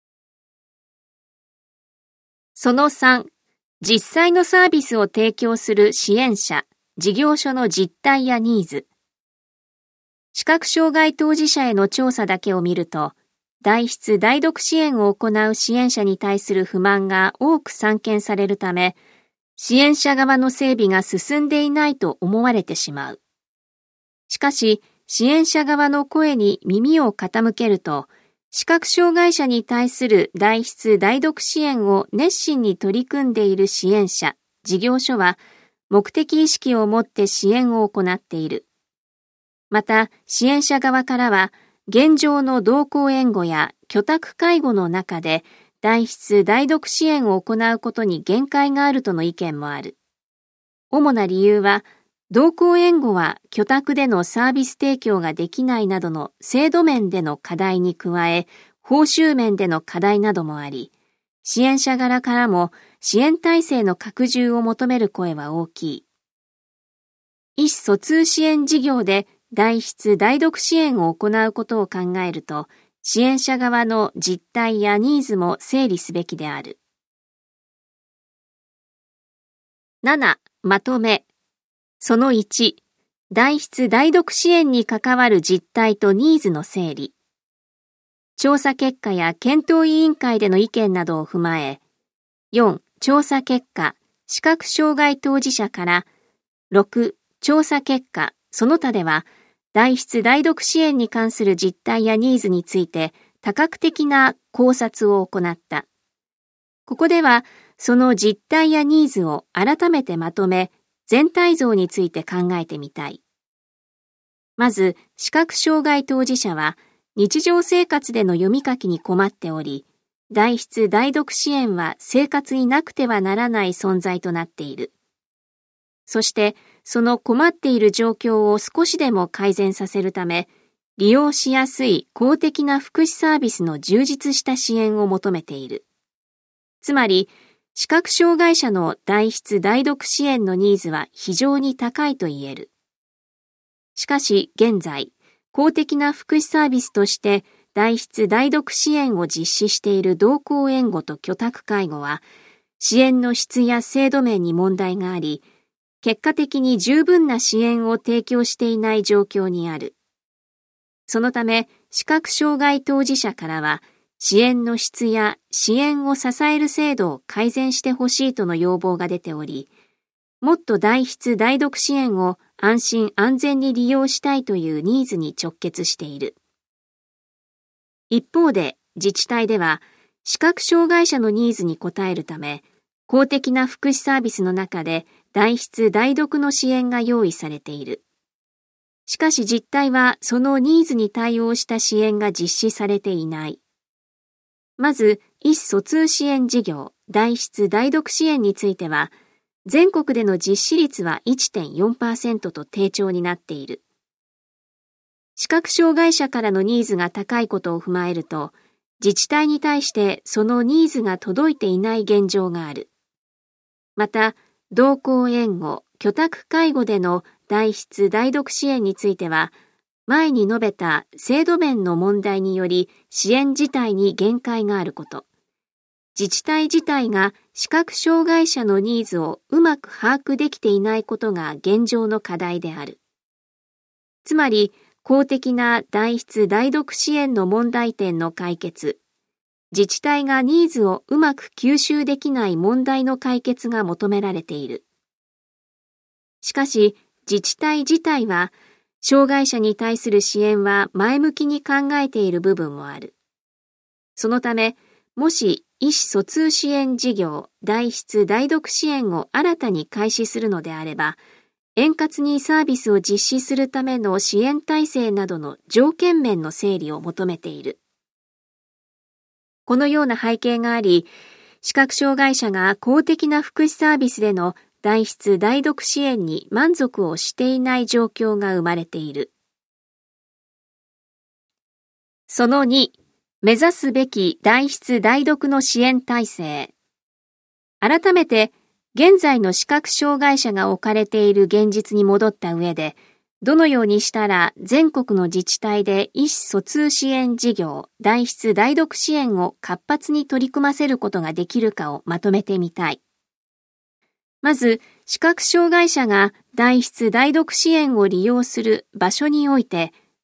そのさん、実際のサービスを提供する支援者、事業所の実態やニーズ。 視覚障害当事者への調査だけを見ると、代筆・代読支援を行う支援者に対する不満が多く散見されるため、支援者側の整備が進んでいないと思われてしまう。しかし、支援者側の声に耳を傾けると、視覚障害者に対する代筆・代読支援を熱心に取り組んでいる支援者、事業所は、目的意識を持って支援を行っている。また、支援者側からは、現状の同行援護や居宅介護の中で、代筆・代読支援を行うことに限界があるとの意見もある。主な理由は、同行援護は居宅でのサービス提供ができないなどの制度面での課題に加え、報酬面での課題などもあり、支援者側からも支援体制の拡充を求める声は大きい。意思疎通支援事業で代筆・代読支援を行うことを考えると、支援者側の実態やニーズも整理すべきである。なな. まとめ。そのいち、代筆・代読支援に関わる実態とニーズの整理。調査結果や検討委員会での意見などを踏まえ、よん. 調査結果、視覚障害当事者から、ろく. 調査結果、その他では、代筆・代読支援に関する実態やニーズについて多角的な考察を行った。ここでは、その実態やニーズを改めてまとめ、全体像について考えてみたい。まず、視覚障害当事者は、日常生活での読み書きに困っており、代筆・代読支援は生活になくてはならない存在となっている。そして、その困っている状況を少しでも改善させるため、利用しやすい公的な福祉サービスの充実した支援を求めている。つまり、視覚障害者の代筆・代読支援のニーズは非常に高いと言える。しかし、現在、公的な福祉サービスとして代筆・代読支援を実施している同行援護と居宅介護は、支援の質や制度面に問題があり、結果的に十分な支援を提供していない状況にある。そのため、視覚障害当事者からは、支援の質や支援を支える制度を改善してほしいとの要望が出ており、もっと代筆・代読支援を安心安全に利用したいというニーズに直結している。一方で、自治体では、視覚障害者のニーズに応えるため、公的な福祉サービスの中で代筆・代読の支援が用意されている。しかし実態はそのニーズに対応した支援が実施されていない。まず、意思疎通支援事業、代筆・代読支援については、全国での実施率は いってんよんパーセント と低調になっている。視覚障害者からのニーズが高いことを踏まえると、自治体に対してそのニーズが届いていない現状がある。また、同行援護、居宅介護での代筆・代読支援については、前に述べた制度面の問題により支援自体に限界があること、自治体自体が視覚障害者のニーズをうまく把握できていないことが現状の課題である。つまり、公的な代筆・代読支援の問題点の解決、自治体がニーズをうまく吸収できない問題の解決が求められている。しかし、自治体自体は、障害者に対する支援は前向きに考えている部分もある。そのため、もし意思疎通支援事業、代筆・代読支援を新たに開始するのであれば、円滑にサービスを実施するための支援体制などの条件面の整理を求めている。このような背景があり、視覚障害者が公的な福祉サービスでの代筆・代読支援に満足をしていない状況が生まれている。そのに、目指すべき代筆・代読の支援体制。改めて、現在の視覚障害者が置かれている現実に戻った上で、どのようにしたら全国の自治体で意思疎通支援事業、代筆・代読支援を活発に取り組ませることができるかをまとめてみたい。まず、視覚障害者が代筆・代読支援を利用する場所において、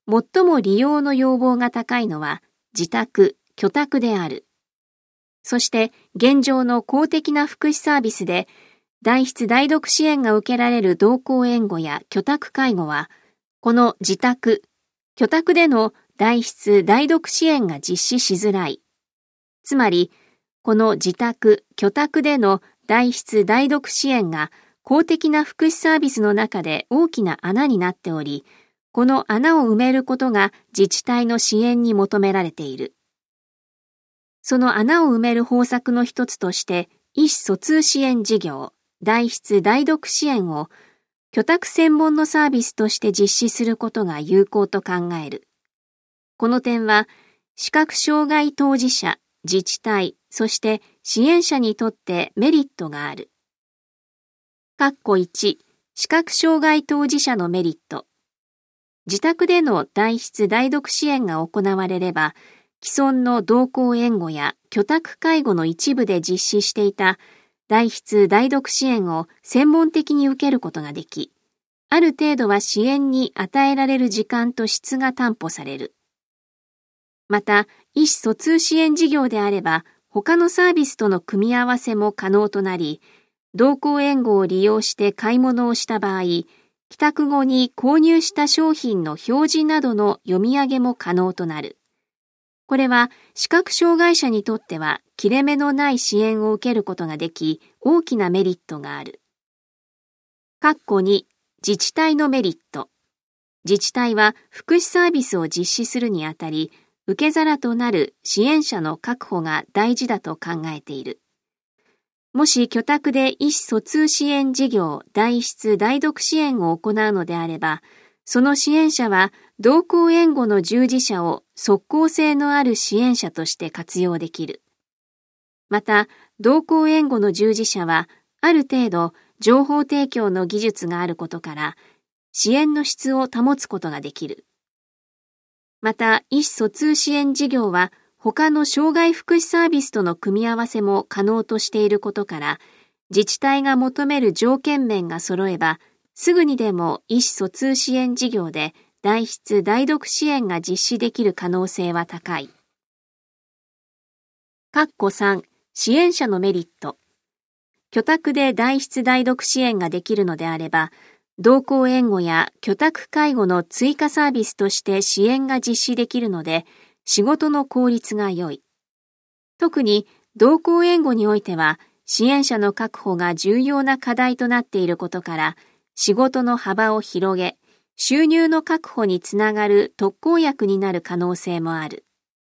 最も利用の要望が高いのは自宅、居宅である。そして現状の公的な福祉サービスで代筆代読支援が受けられる同行援護や居宅介護は、この自宅、居宅での代筆代読支援が実施しづらい。つまり、この自宅、居宅での代筆代読支援が公的な福祉サービスの中で大きな穴になっており、この穴を埋めることが自治体の支援に求められている。その穴を埋める方策の一つとして、意思疎通支援事業、代筆代読支援を居宅専門のサービスとして実施することが有効と考える。この点は、視覚障害当事者、自治体、そして支援者にとってメリットがある。括弧いち、視覚障害当事者のメリット。自宅での代筆代読支援が行われれば、既存の同行援護や居宅介護の一部で実施していた代筆代読支援を専門的に受けることができ、ある程度は支援に与えられる時間と質が担保される。また、意思疎通支援事業であれば、他のサービスとの組み合わせも可能となり、同行援護を利用して買い物をした場合、帰宅後に購入した商品の表示などの読み上げも可能となる。これは視覚障害者にとっては切れ目のない支援を受けることができ、大きなメリットがある。括弧に、自治体のメリット。自治体は福祉サービスを実施するにあたり、受け皿となる支援者の確保が大事だと考えている。もし居宅で意思疎通支援事業、代筆代読支援を行うのであれば、その支援者は同行援護の従事者を即効性のある支援者として活用できる。また、同行援護の従事者は、ある程度情報提供の技術があることから、支援の質を保つことができる。また、意思疎通支援事業は、他の障害福祉サービスとの組み合わせも可能としていることから、自治体が求める条件面が揃えば、すぐにでも意思疎通支援事業で代筆代読支援が実施できる可能性は高い。括弧さん、支援者のメリット。居宅で代筆代読支援ができるのであれば、同行援護や居宅介護の追加サービスとして支援が実施できるので、仕事の効率が良い。特に同行援護においては、支援者の確保が重要な課題となっていることから、仕事の幅を広げ、収入の確保につながる特効薬になる可能性もある。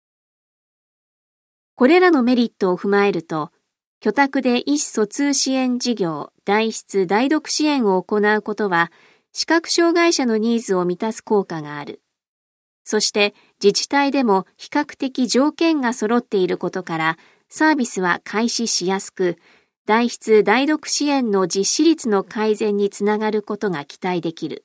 これらのメリットを踏まえると、居宅で意思疎通支援事業、代筆代読支援を行うことは、視覚障害者のニーズを満たす効果がある。そして自治体でも比較的条件が揃っていることから、サービスは開始しやすく、代筆代読支援の実施率の改善につながることが期待できる。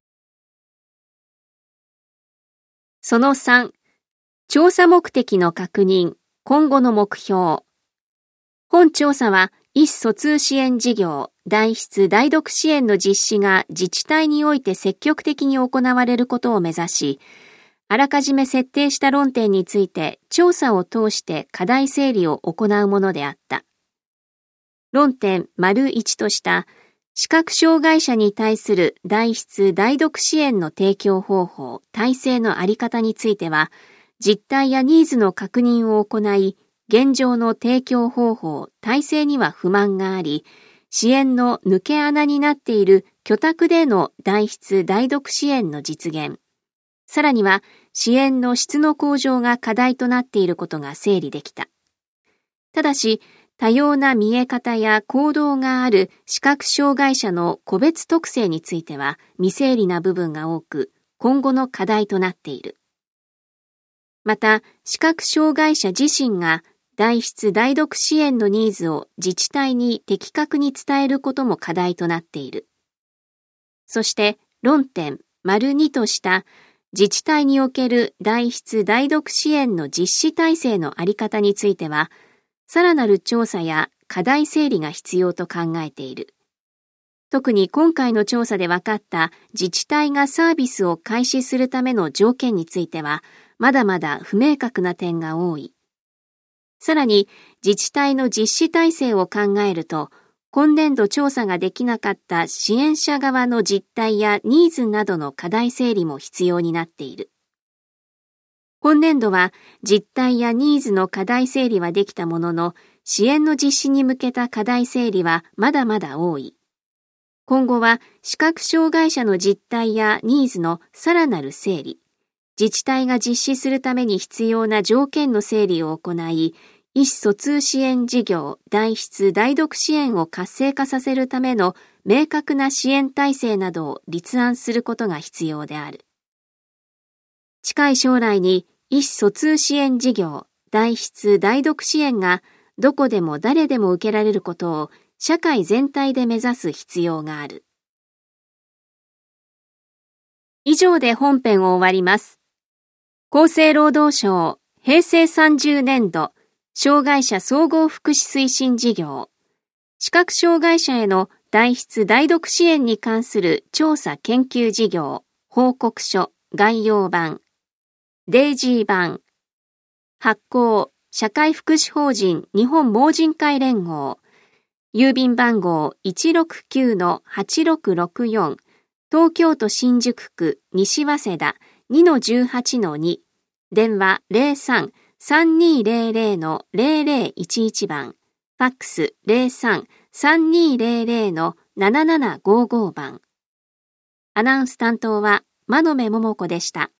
そのさん、調査目的の確認、今後の目標。本調査は、意思疎通支援事業、代筆代読支援の実施が自治体において積極的に行われることを目指し、あらかじめ設定した論点について調査を通して課題整理を行うものであった。論点丸いちとした視覚障害者に対する代筆代読支援の提供方法、体制のあり方については、実態やニーズの確認を行い、現状の提供方法、体制には不満があり、支援の抜け穴になっている居宅での代筆代読支援の実現、さらには支援の質の向上が課題となっていることが整理できた。ただし、多様な見え方や行動がある視覚障害者の個別特性については未整理な部分が多く、今後の課題となっている。また、視覚障害者自身が代筆代読支援のニーズを自治体に的確に伝えることも課題となっている。そして、論点丸にとした自治体における代筆代読支援の実施体制のあり方については、さらなる調査や課題整理が必要と考えている。 特に今回の調査で分かった自治体がサービスを開始するための条件については、まだまだ不明確な点が多い。さらに、自治体の実施体制を考えると、今年度調査ができなかった支援者側の実態やニーズなどの課題整理も必要になっている。今年度は実態やニーズの課題整理はできたものの、支援の実施に向けた課題整理はまだまだ多い。今後は視覚障害者の実態やニーズのさらなる整理、自治体が実施するために必要な条件の整理を行い、意思疎通支援事業、代筆・代読支援を活性化させるための明確な支援体制などを立案することが必要である。近い将来に意思疎通支援事業、代筆・代読支援がどこでも誰でも受けられることを社会全体で目指す必要がある。以上で本編を終わります。厚生労働省へいせいさんじゅうねんど障害者総合福祉推進事業、視覚障害者への代筆・代読支援に関する調査研究事業、報告書、概要版、デイジー版、発行、社会福祉法人日本盲人会連合、郵便番号 いちろくきゅうのはちろくろくよん、東京都新宿区西早稲田 にのじゅうはちのに、電話 ゼロさん さんにーゼロゼロのゼロゼロいちいち 番、ファックス ゼロさん さんにーゼロゼロのななななごご番。アナウンス担当は真鍋桃子でした。